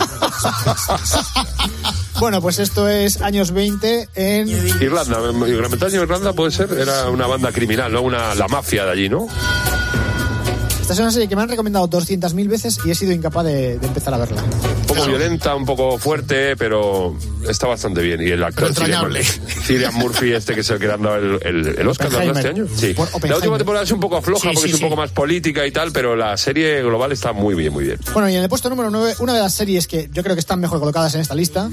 Bueno, pues esto es años 20 en Irlanda, Gran Bretaña, Irlanda puede ser, era una banda criminal, ¿no? La mafia de allí, ¿no? Esta es una serie que me han recomendado 200.000 veces y he sido incapaz de empezar a verla. Un poco violenta, un poco fuerte, pero está bastante bien. Y el actor Cillian Murphy, que es el que le han dado el Oscar de este año. Sí. La última temporada es un poco floja porque es un poco más política y tal, pero la serie global está muy bien, muy bien. Bueno, y en el puesto número 9, una de las series que yo creo que están mejor colocadas en esta lista,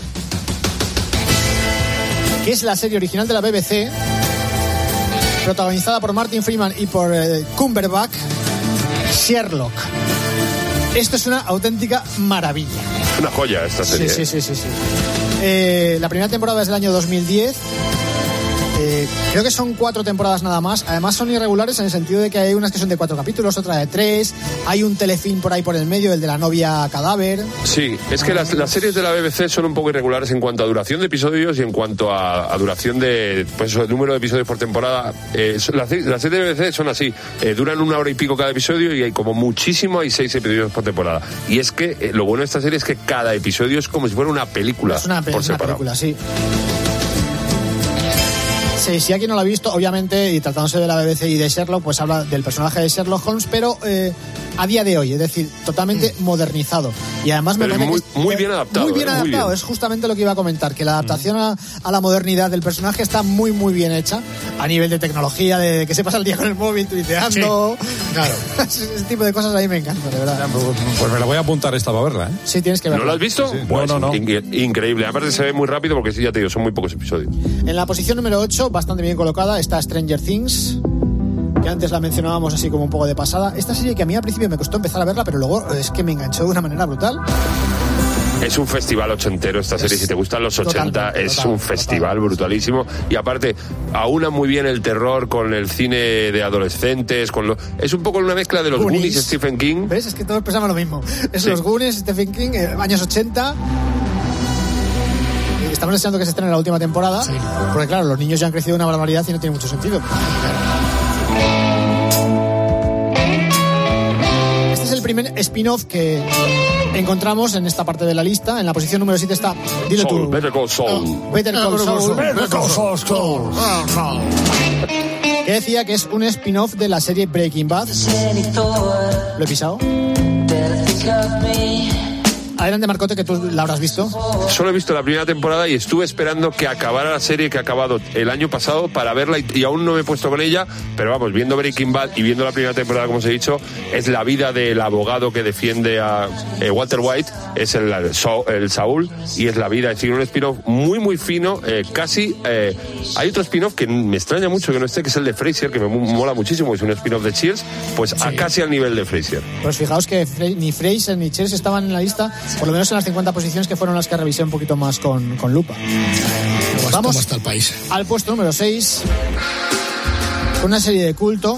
que es la serie original de la BBC, protagonizada por Martin Freeman y por Cumberbatch, Sherlock. Esto es una auténtica maravilla. Una joya esta serie. Sí. La primera temporada es del año 2010. Creo que son 4 temporadas nada más. Además son irregulares en el sentido de que hay unas que son de 4 capítulos, otra de 3. Hay un telefilm por ahí por el medio, el de la novia cadáver. Sí, es que las series de la BBC son un poco irregulares en cuanto a duración de episodios y en cuanto a duración de, pues, el número de episodios por temporada. Las series de BBC son así, duran 1 hora y pico cada episodio y hay como muchísimo, hay 6 episodios por temporada. Y es que lo bueno de esta serie es que cada episodio es como si fuera una película por separado. Película, sí. Sí, si alguien no lo ha visto, obviamente, y tratándose de la BBC y de Sherlock, pues habla del personaje de Sherlock Holmes, pero a día de hoy, es decir, totalmente modernizado. Y además me parece muy bien adaptado. Muy bien adaptado, bien. Es justamente lo que iba a comentar, que la adaptación a la modernidad del personaje está muy, muy bien hecha, a nivel de tecnología, de que se pasa el día con el móvil tuiteando. Sí, claro. Ese tipo de cosas a mí me encantan, de verdad. Pues me la voy a apuntar esta para verla, ¿eh? Sí, tienes que verla. ¿No la has visto? Sí. Pues no. Increíble. Aparte se ve muy rápido porque, ya te digo, son muy pocos episodios. En la posición número 8, bastante bien colocada, está Stranger Things, que antes la mencionábamos así como un poco de pasada. Esta serie que a mí al principio me costó empezar a verla, pero luego es que me enganchó de una manera brutal. Es un festival ochentero esta serie, si te gustan los 80, es un festival brutalísimo. Y aparte, aúna muy bien el terror con el cine de adolescentes, es un poco una mezcla de los Goonies y Stephen King. ¿Ves? Es que todos pensamos lo mismo. Es los Goonies, Stephen King, años 80... Estamos deseando que se estrene la última temporada, porque claro, los niños ya han crecido una barbaridad y no tiene mucho sentido. Este es el primer spin-off que encontramos en esta parte de la lista. En la posición número 7 está... Dilo tú. Better Call Saul. Better Call Saul. Que decía que es un spin-off de la serie Breaking Bad. ¿Lo he pisado? Adelante, Marcote, que tú la habrás visto. Solo he visto la primera temporada y estuve esperando que acabara la serie que ha acabado el año pasado para verla y aún no me he puesto con ella, pero vamos, viendo Breaking Bad y viendo la primera temporada, como os he dicho, es la vida del abogado que defiende a Walter White, es el Saúl, y es la vida, es decir, un spin-off muy muy fino, casi hay otro spin-off que me extraña mucho que no esté, que es el de Frasier, que me mola muchísimo, es un spin-off de Cheers, pues sí, casi al nivel de Frasier. Pues fijaos que ni Frasier ni Cheers estaban en la lista, por lo menos en las 50 posiciones que fueron las que revisé un poquito más con lupa. Vamos hasta el país. Al puesto número 6, una serie de culto.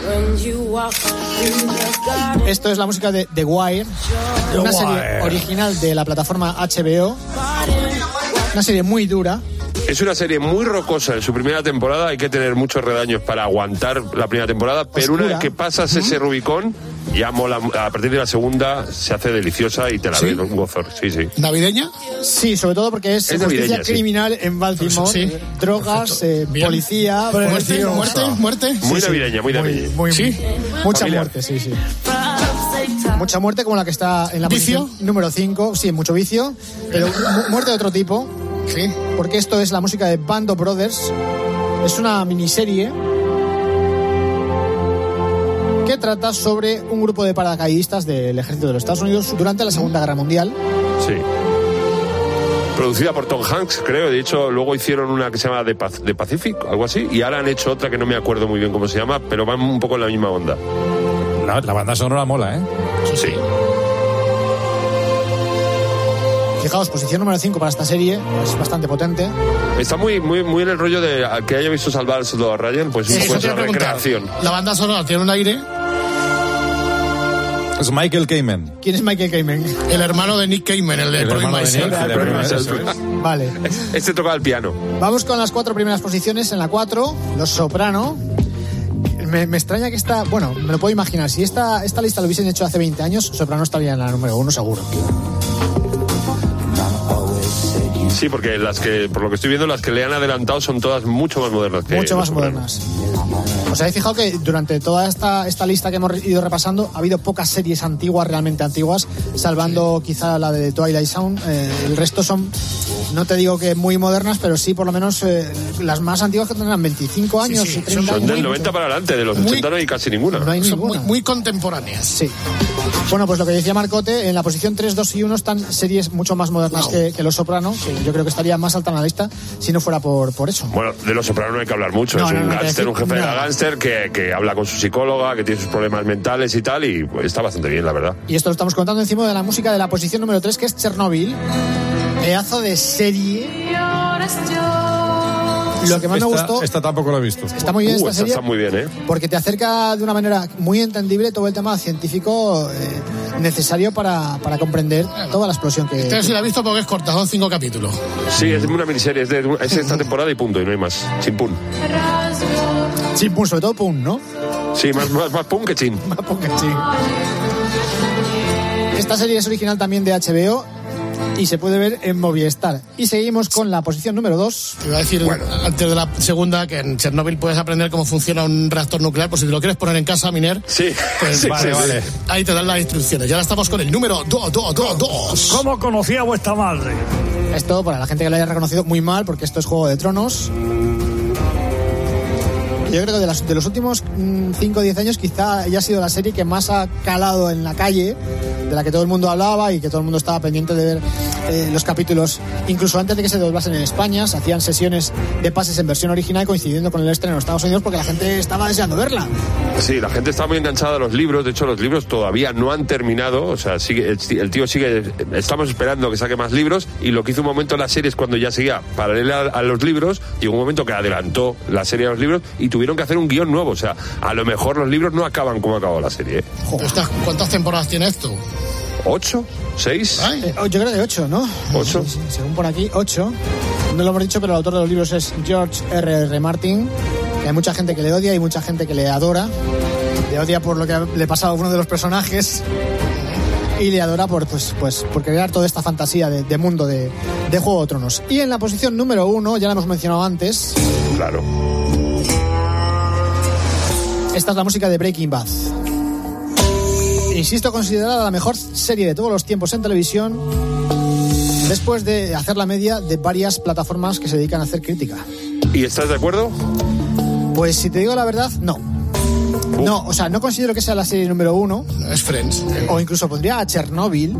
Esto es la música de The Wire, una serie original de la plataforma HBO, una serie muy dura. Es una serie muy rocosa en su primera temporada, hay que tener muchos redaños para aguantar la primera temporada, pero una vez que pasas ese Rubicón, ya mola, a partir de la segunda se hace deliciosa y te la ves un gozor. Sí. ¿Navideña? Sí, sobre todo porque es justicia criminal en Baltimore, sí. Drogas, policía, muerte. Muy navideña, muy navideña. Sí. Mucha familiar. Muerte, sí. Mucha muerte como la que está en la posición número 5, sí, mucho vicio, pero muerte de otro tipo. Sí. Porque esto es la música de Band of Brothers. Es una miniserie que trata sobre un grupo de paracaidistas del ejército de los Estados Unidos durante la Segunda Guerra Mundial. Sí. Producida por Tom Hanks, creo. De hecho, luego hicieron una que se llama The Pacific, algo así. Y ahora han hecho otra que no me acuerdo muy bien cómo se llama, pero van un poco en la misma onda. La banda sonora mola, ¿eh? Sí. Fijaos, posición número 5 para esta serie, es bastante potente. Está muy en el rollo de que haya visto Salvar al Soldado Ryan, pues es una recreación. La banda sonora tiene un aire. Es Michael Kamen. ¿Quién es Michael Kamen? El hermano de Nick Kamen, el de Promise. Vale. Este toca el piano. Vamos con las 4 primeras posiciones. En la 4, Los Soprano. Me extraña que bueno, me lo puedo imaginar. Si esta lista lo hubiesen hecho hace 20 años, Soprano estaría en la número 1 seguro. Sí, porque por lo que estoy viendo, las que le han adelantado son todas mucho más modernas. Mucho más modernas. ¿Os habéis fijado que durante toda esta lista que hemos ido repasando ha habido pocas series antiguas, realmente antiguas, salvando quizá la de Twilight Zone? El resto son, no te digo que muy modernas, pero sí por lo menos las más antiguas que tendrán 25 años y 30 años. Son del 90 para adelante, de los 80 no hay casi ninguna. No hay ninguna. Son muy contemporáneas. Sí. Bueno, pues lo que decía Marcote, en la posición 3, 2 y 1 están series mucho más modernas que Los Soprano, que yo creo que estaría más alta en la lista si no fuera por eso. Bueno, de Los Soprano no hay que hablar mucho. Es un gángster, un jefe de la gángster que habla con su psicóloga, que tiene sus problemas mentales y tal, y pues, está bastante bien, la verdad. Y esto lo estamos contando encima de la música de la posición número 3, que es Chernobyl. Pedazo de serie. Lo que más me gustó... Esta tampoco lo he visto. Está muy bien esta serie. Está muy bien, porque te acerca de una manera muy entendible todo el tema científico necesario para comprender toda la explosión que... Este sí la he visto porque es corta, son 5 capítulos. Sí, es una miniserie, es esta temporada y punto, y no hay más. Sin pun. Sin pun, sobre todo pun, ¿no? Sí, más pun que chin. Más pun que chin. Esta serie es original también de HBO y se puede ver en Movistar. Y seguimos con la posición número 2. Te iba a decir, antes de la segunda, que en Chernobyl puedes aprender cómo funciona un reactor nuclear, por si te lo quieres poner en casa, Miner. Sí, pues vale. Ahí te dan las instrucciones. Y ahora estamos con el número 2. ¿Cómo conocía a vuestra madre? Esto, para la gente que lo haya reconocido muy mal, porque esto es Juego de Tronos. Yo creo que de los últimos 5 o 10 años quizá haya sido la serie que más ha calado en la calle, de la que todo el mundo hablaba y que todo el mundo estaba pendiente de ver los capítulos. Incluso antes de que se doblasen en España, se hacían sesiones de pases en versión original coincidiendo con el estreno en Estados Unidos porque la gente estaba deseando verla. Sí, la gente está muy enganchada a los libros. De hecho, los libros todavía no han terminado. O sea, el tío sigue... Estamos esperando que saque más libros, y lo que hizo un momento en la serie es cuando ya seguía paralela a los libros, llegó un momento que adelantó la serie a los libros y tuvieron que hacer un guión nuevo. O sea, a lo mejor los libros no acaban como ha acabado la serie. ¿Cuántas temporadas tiene esto? 8, 6. Yo creo que 8, ¿no? 8. Sí, según por aquí, 8. No lo hemos dicho, pero el autor de los libros es George R.R. Martin. Que hay mucha gente que le odia y mucha gente que le adora. Le odia por lo que le pasa a uno de los personajes y le adora por crear toda esta fantasía de mundo de Juego de Tronos. Y en la posición número 1, ya la hemos mencionado antes. Claro. Esta es la música de Breaking Bad. insisto, considerada la mejor serie de todos los tiempos en televisión, después de hacer la media de varias plataformas que se dedican a hacer crítica. ¿Y estás de acuerdo? Pues si te digo la verdad, no. No, o sea, no considero que sea la serie número 1. Es Friends. O incluso pondría a Chernobyl.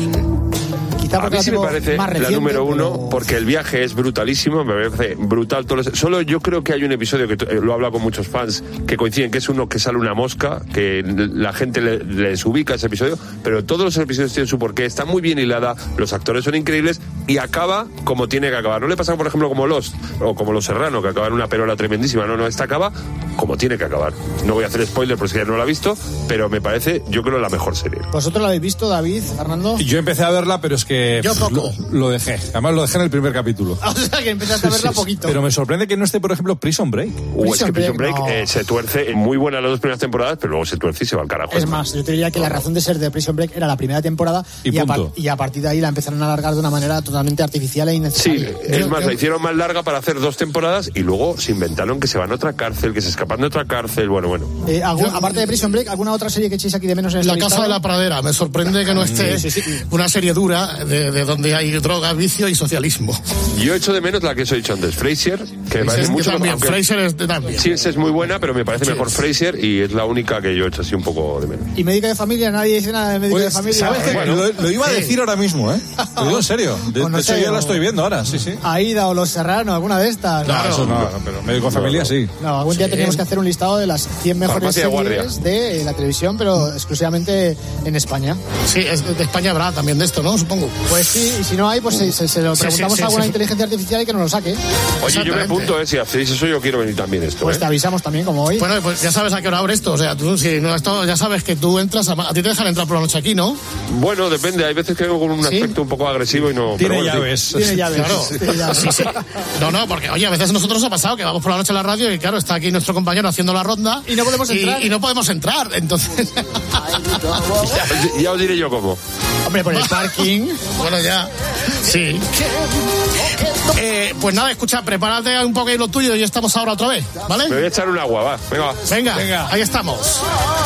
A mí sí me parece la número 1 porque el viaje es brutalísimo, me parece brutal. Solo yo creo que hay un episodio que lo he hablado con muchos fans que coinciden, que es uno que sale una mosca, que la gente les ubica ese episodio, pero todos los episodios tienen su porqué, está muy bien hilada, los actores son increíbles y acaba como tiene que acabar. No le pasa, por ejemplo, como Lost o como Los Serrano, que acaban una perola tremendísima. No, esta acaba como tiene que acabar. No voy a hacer spoiler por si ya no lo ha visto, pero me parece, yo creo, la mejor serie. ¿Vosotros la habéis visto, David, Fernando? Yo empecé a verla, pero es que yo poco. Lo dejé. Además lo dejé en el primer capítulo. O sea, que empezaste a verla poquito. Pero me sorprende que no esté, por ejemplo, Prison Break. Es que Prison Break se tuerce. Muy buena las 2 primeras temporadas, pero luego se tuerce y se va al carajo. Es más, yo te diría que la razón de ser de Prison Break era la primera temporada y a partir de ahí la empezaron a alargar de una manera totalmente artificial e innecesaria. Sí, es más, la hicieron más larga para hacer 2 temporadas y luego se inventaron que se van a otra cárcel, que se escapan de otra cárcel. Bueno. Aparte de Prison Break, ¿alguna otra serie que echéis aquí de menos en esta La Casa de la Pradera. Me sorprende que no esté una serie dura de donde hay droga, vicio y socialismo. Yo echo de menos la que os he dicho antes, Frasier, que me parece mucho también, mejor. Frasier es también. Sí, esa es muy buena, pero me parece mejor Frasier y es la única que yo he hecho así un poco de menos. ¿Y Médico de Familia? Nadie dice nada de Médico de Familia. ¿Sabes qué? Lo iba a decir ahora mismo, ¿eh? Lo digo en serio. De hecho, ya la estoy viendo ahora, sí. Aida o Los Serrano, alguna de estas. No, eso no, pero Médico de Familia sí. No, algún día tenemos que hacer un listado de las 100 mejores series de la televisión, pero exclusivamente en España. Sí, de España habrá también de esto, ¿no? Supongo. Pues sí, y si no hay, pues se lo preguntamos a alguna inteligencia artificial y que nos lo saque. Oye, yo me apunto, si hacéis eso yo quiero venir también esto. Pues te avisamos también, como hoy. Bueno, pues ya sabes a qué hora abre esto, o sea, tú si no esto, ya sabes que tú entras, a ti te dejan entrar por la noche aquí, ¿no? Bueno, depende, hay veces que vengo con un aspecto un poco agresivo y no... Tiene llaves. Tiene llaves. Claro. Sí. No, porque oye, a veces nosotros ha pasado que vamos por la noche a la radio y claro, está aquí nuestro compañero haciendo la ronda y no podemos entrar. Y no podemos entrar, entonces... ya os diré yo cómo. Hombre, por el parking. Bueno, ya. Sí. Pues nada, escucha, prepárate un poco lo tuyo y estamos ahora otra vez, ¿vale? Me voy a echar un agua, va. Venga, ahí estamos.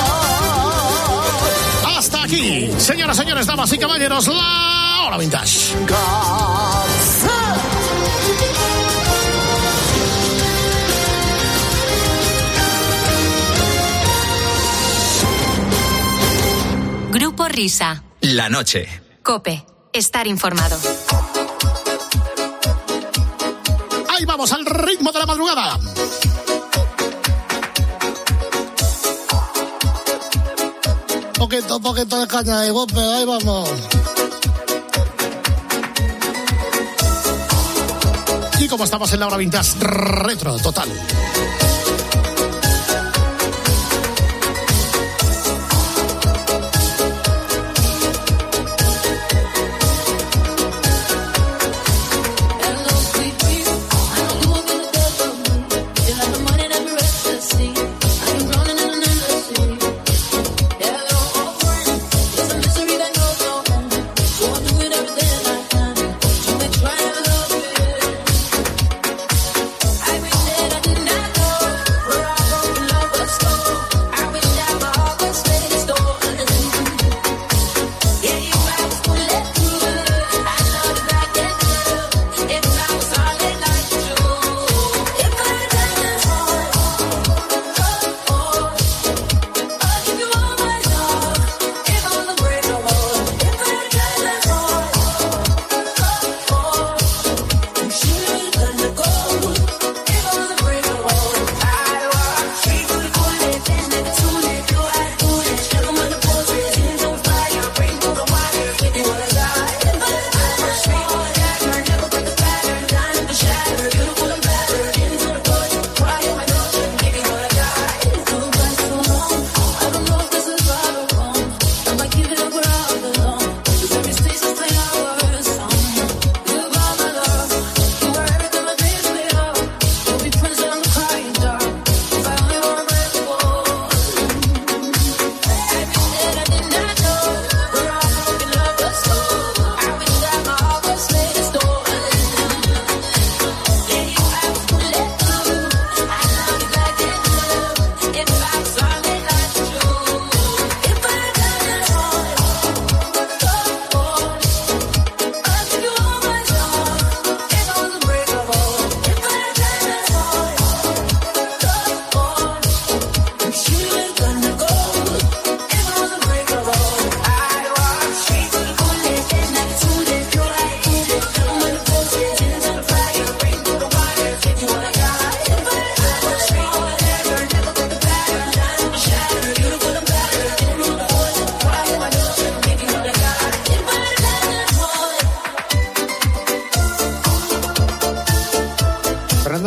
Hasta aquí, señoras, señores, damas y caballeros, la Hora Vintage. Grupo Risa. La noche. COPE. Estar informado. Ahí vamos, al ritmo de la madrugada. Poquito de caña de golpe, ahí vamos. Y como estamos en la Hora Vintage retro total.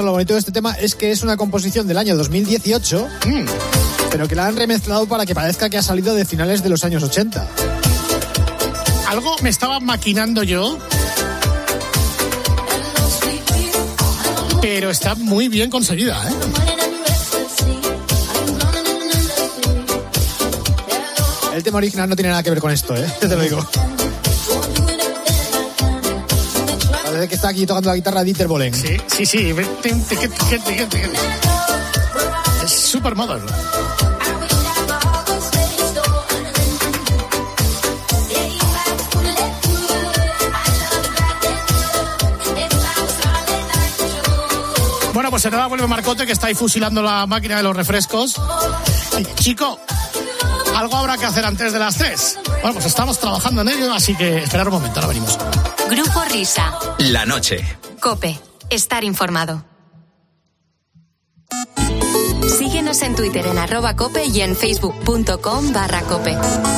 lo bonito de este tema es que es una composición del año 2018, pero que la han remezclado para que parezca que ha salido de finales de los años 80. Algo me estaba maquinando yo, pero está muy bien conseguida, ¿eh? El tema original no tiene nada que ver con esto, ¿eh? Te lo digo. Parece que está aquí tocando la guitarra Dieter Bohlen. Sí. Es súper moderno. Bueno, pues en nada vuelve Marcote, que está ahí fusilando la máquina de los refrescos. Y, chico, algo habrá que hacer antes de las 3. Bueno, pues estamos trabajando en ello, así que esperar un momento, ahora venimos. Grupo Risa. La noche. COPE. Estar informado. Síguenos en Twitter en @cope y en facebook.com/cope.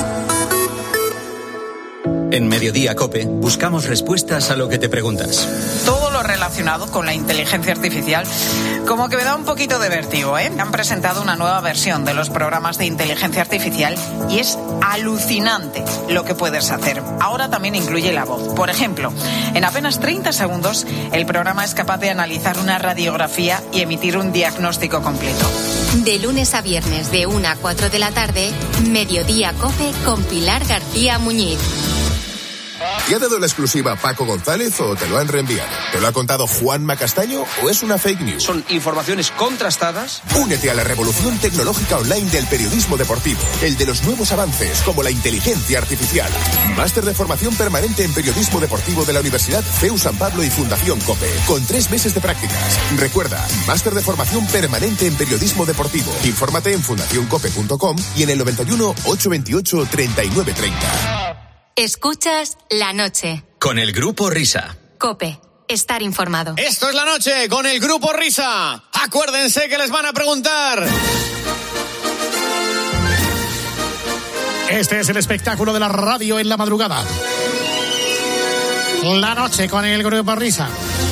En Mediodía COPE buscamos respuestas a lo que te preguntas. Todo lo relacionado con la inteligencia artificial como que me da un poquito de vértigo, ¿eh? Han presentado una nueva versión de los programas de inteligencia artificial y es alucinante lo que puedes hacer. Ahora también incluye la voz. Por ejemplo, en apenas 30 segundos el programa es capaz de analizar una radiografía y emitir un diagnóstico completo. De lunes a viernes de 1 a 4 de la tarde, Mediodía COPE con Pilar García Muñiz. ¿Te ha dado la exclusiva Paco González o te lo han reenviado? ¿Te lo ha contado Juanma Castaño o es una fake news? Son informaciones contrastadas. Únete a la revolución tecnológica online del periodismo deportivo, el de los nuevos avances como la inteligencia artificial. Máster de formación permanente en periodismo deportivo de la Universidad CEU San Pablo y Fundación COPE, con 3 meses de prácticas. Recuerda, máster de formación permanente en periodismo deportivo. Infórmate en fundacioncope.com y en el 91 828 3930. Escuchas La Noche. Con el Grupo Risa. COPE. Estar informado. Esto es La Noche con el Grupo Risa. Acuérdense que les van a preguntar. Este es el espectáculo de la radio en la madrugada. La Noche con el Grupo Risa.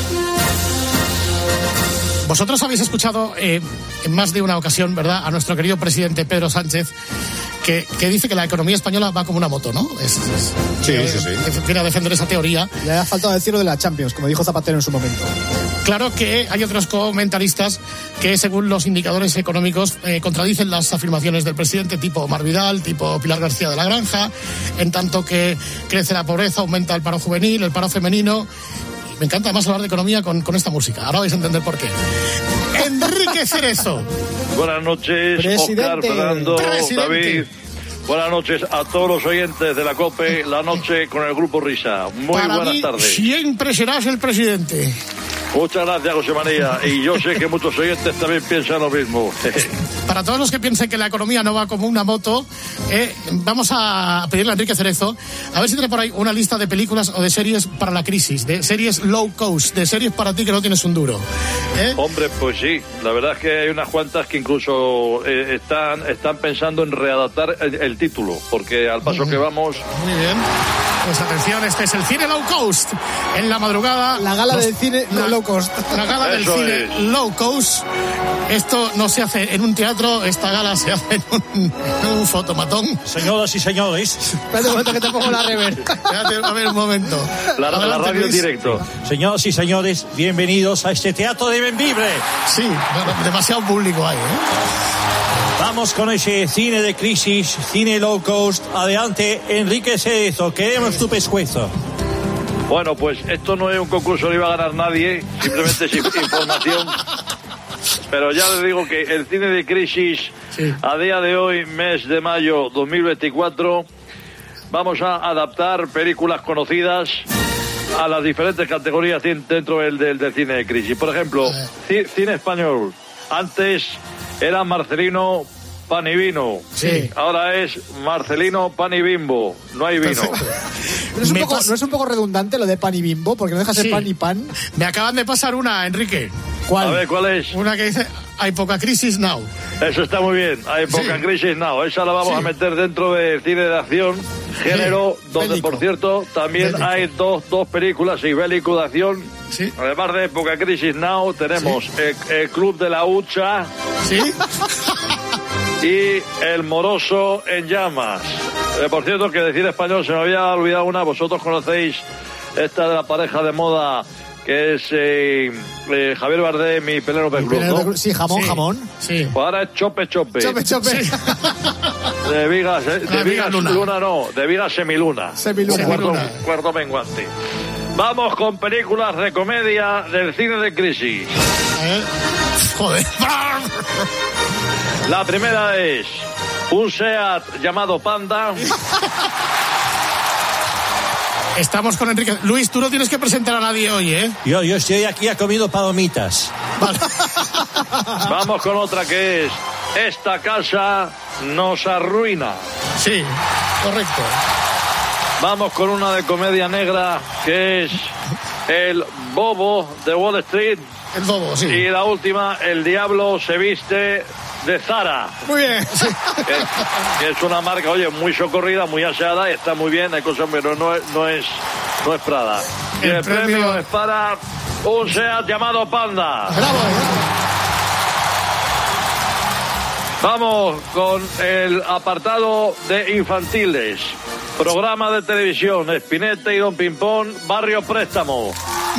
Vosotros habéis escuchado en más de una ocasión, ¿verdad?, a nuestro querido presidente Pedro Sánchez, que dice que la economía española va como una moto, ¿no? Sí. Viene a defender esa teoría. Le ha faltado decirlo de la Champions, como dijo Zapatero en su momento. Claro que hay otros comentaristas que, según los indicadores económicos, contradicen las afirmaciones del presidente, tipo Omar Vidal, tipo Pilar García de la Granja, en tanto que crece la pobreza, aumenta el paro juvenil, el paro femenino. Me encanta además hablar de economía con esta música. Ahora vais a entender por qué. Enrique Cerezo. Buenas noches, Óscar, Fernando, David. Buenas noches a todos los oyentes de la COPE, La Noche con el Grupo Risa. Muy buenas tardes. Siempre serás el presidente. Muchas gracias, José María. Y yo sé que muchos oyentes también piensan lo mismo. Para todos los que piensen que la economía no va como una moto, vamos a pedirle a Enrique Cerezo a ver si tiene por ahí una lista de películas o de series para la crisis, de series low cost, de series para ti que no tienes un duro. Hombre, pues sí, la verdad es que hay unas cuantas que incluso están pensando en readaptar el título, porque al paso que vamos... Muy bien. Pues atención, este es el cine low cost. En la madrugada... La gala del cine low cost. La gala del cine low cost. Esto no se hace en un teatro, esta gala se hace en un fotomatón. Señoras y señores. Espérate un momento que te pongo la rever. A ver un momento. La radio en directo. Señoras y señores, bienvenidos a este teatro de Bembibre. Sí, demasiado público hay, Vamos con ese cine de crisis, cine low cost. Adelante, Enrique Cerezo, queremos tu pescuezo. Bueno, pues esto no es un concurso, no iba a ganar nadie, simplemente es información. Pero ya les digo que el cine de crisis, a día de hoy, mes de mayo 2024, vamos a adaptar películas conocidas a las diferentes categorías dentro del cine de crisis. Por ejemplo, cine español. Antes era Marcelino Pan y Vino. Sí. Ahora es Marcelino Pan y Bimbo. No hay vino. ¿No es un poco redundante lo de pan y bimbo? Porque no deja ser pan y pan. Me acaban de pasar una, Enrique. ¿Cuál? A ver, ¿cuál es? Una que dice, hay poca crisis now. Eso está muy bien, hay poca crisis now. Esa la vamos a meter dentro del cine de acción. género donde, bélico. Por cierto, también bélico. Hay dos películas y bélico de acción. Sí. Además de Época Crisis Now, tenemos el Club de la Hucha. Sí. Y El Moroso en Llamas. Por cierto, que decir español, se me había olvidado una. Vosotros conocéis esta de la pareja de moda que es Javier Bardem y Penélope Cruz, ¿no? Sí, jamón. Sí. Pues ahora es Chope. Chope. Sí. De Vigas, Luna no, de Vigas Semiluna. Cuarto menguante. Vamos con películas de comedia del cine de crisis. Joder. La primera es un SEAT llamado Panda. Estamos con Enrique. Luis, tú no tienes que presentar a nadie hoy, ¿eh? Yo estoy aquí, he comido palomitas. Vale. Vamos con otra que es Esta casa nos arruina. Sí, correcto. Vamos con una de comedia negra que es El Bobo de Wall Street. El Bobo, sí. Y la última, El Diablo se viste de Zara. Muy bien. Sí. Que es una marca, oye, muy socorrida, muy aseada, está muy bien, hay cosas, pero no es Prada. Y el premio es para un SEAT llamado Panda. Bravo. Vamos con el apartado de infantiles. Programa de televisión, Spinetta y Don Pimpón, Barrio Préstamo.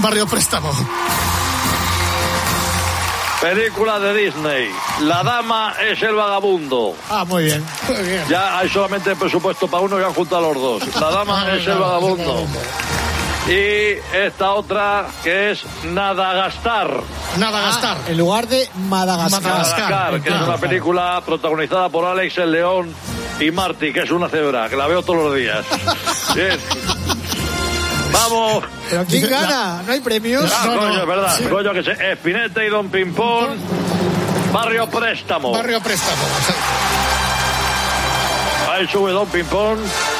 Película de Disney, La Dama es el Vagabundo. Muy bien. Ya hay solamente presupuesto para uno y han juntado los dos. La Dama es el Vagabundo. Y esta otra que es Nadagascar. En lugar de Madagascar. Que es una película protagonizada por Alex el León y Marty, que es una cebra, que la veo todos los días. Bien. Vamos. ¿Pero quién gana? ¿No hay premios? Coño, es verdad. Sí. Coño, que se Spinetta y Don Pimpón, Barrio Préstamo. Ahí sube Don Pimpón.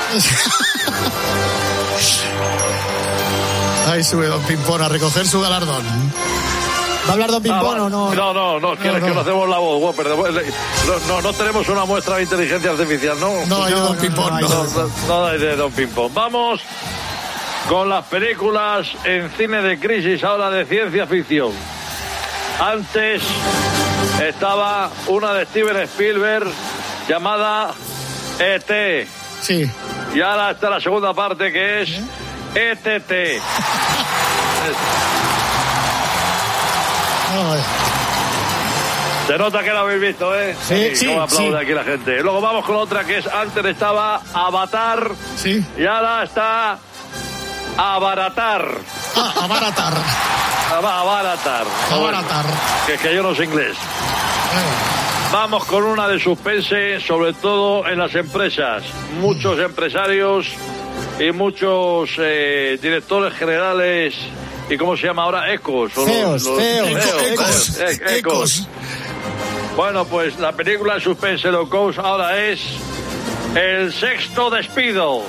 Ahí sube Don Pimpón a recoger su galardón. ¿Va a hablar Don Pimpón o no? No, quieres que no hacemos la voz, no tenemos una muestra de inteligencia artificial, ¿no? No hay de Don Pimpón. No hay de Don Pimpón. Vamos con las películas en cine de crisis, ahora de ciencia ficción. Antes estaba una de Steven Spielberg llamada E.T. Sí. Y ahora está la segunda parte que es E.T.T. Se nota que la habéis visto, ¿eh? Sí. Como aplaude aquí la gente. Luego vamos con otra que es, antes estaba Avatar. Sí. Y ahora está Abaratar. Abaratar. Que yo no sé inglés. Vamos con una de suspense, sobre todo en las empresas. Muchos empresarios y muchos directores generales. ¿Y cómo se llama ahora? Ecos. Ecos. Bueno, pues la película de suspense low cost ahora es El Sexto Despido.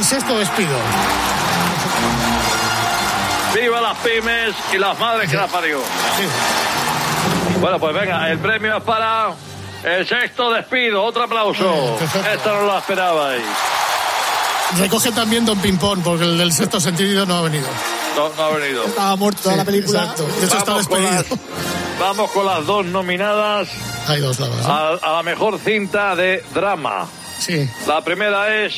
¡Viva las pymes y las madres que las parió! Sí. Bueno, pues venga, el premio es para El Sexto Despido. Otro aplauso. Esta no la esperabais. Recoge también Don Pimpón, porque el del Sexto Sentido no ha venido. No ha venido. Estaba muerto toda la película. Exacto. De hecho, está despedido. Vamos con las dos nominadas. Hay dos, a la mejor cinta de drama. Sí. La primera es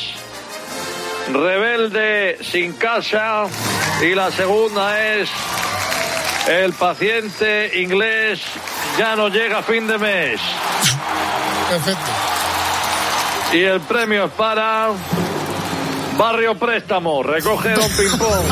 Rebelde sin casa y la segunda es El paciente inglés ya no llega a fin de mes. Perfecto. Y el premio es para Barrio Préstamo. Recoge Don Pimpón.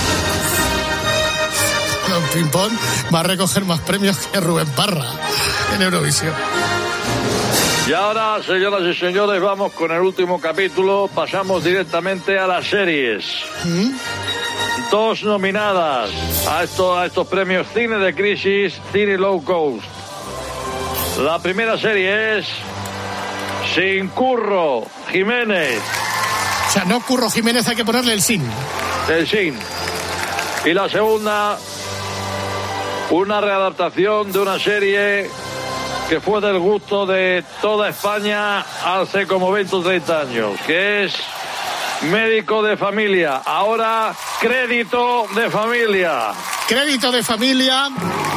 Don Pimpón va a recoger más premios que Rubén Parra en Eurovisión. Y ahora, señoras y señores, vamos con el último capítulo. Pasamos directamente a las series. Dos nominadas a estos premios Cine de Crisis, Cine Low Cost. La primera serie es Sin Curro Jiménez. O sea, no Curro Jiménez, hay que ponerle el sin. El sin. Y la segunda, una readaptación de una serie que fue del gusto de toda España hace como 20 o 30 años, que es médico de familia. Ahora, crédito de familia. Crédito de familia.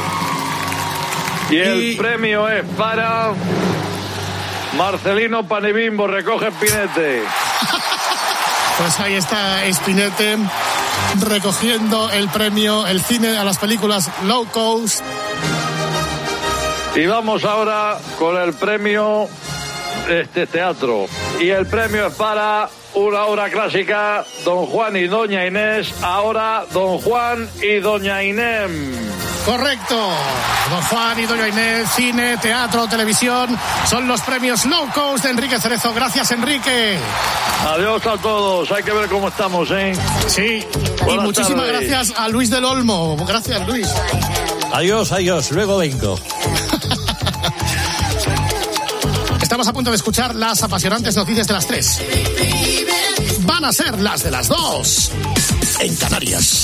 Y el premio es para Marcelino Panebimbo, recoge Espinete. Pues ahí está Espinete recogiendo el premio, el cine a las películas low cost. Y vamos ahora con el premio teatro. Y el premio es para una obra clásica, Don Juan y Doña Inés. Ahora Don Juan y Doña Inés. Correcto. Don Juan y Doña Inés, cine, teatro, televisión, son los premios low cost de Enrique Cerezo. Gracias, Enrique. Adiós a todos. Hay que ver cómo estamos, ¿eh? Sí. Buenas y muchísimas tardes. Gracias a Luis del Olmo. Gracias, Luis. Adiós. Luego vengo. Estamos a punto de escuchar las apasionantes noticias de las 3. Van a ser las de las 2 en Canarias.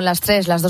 en las 3, las 2.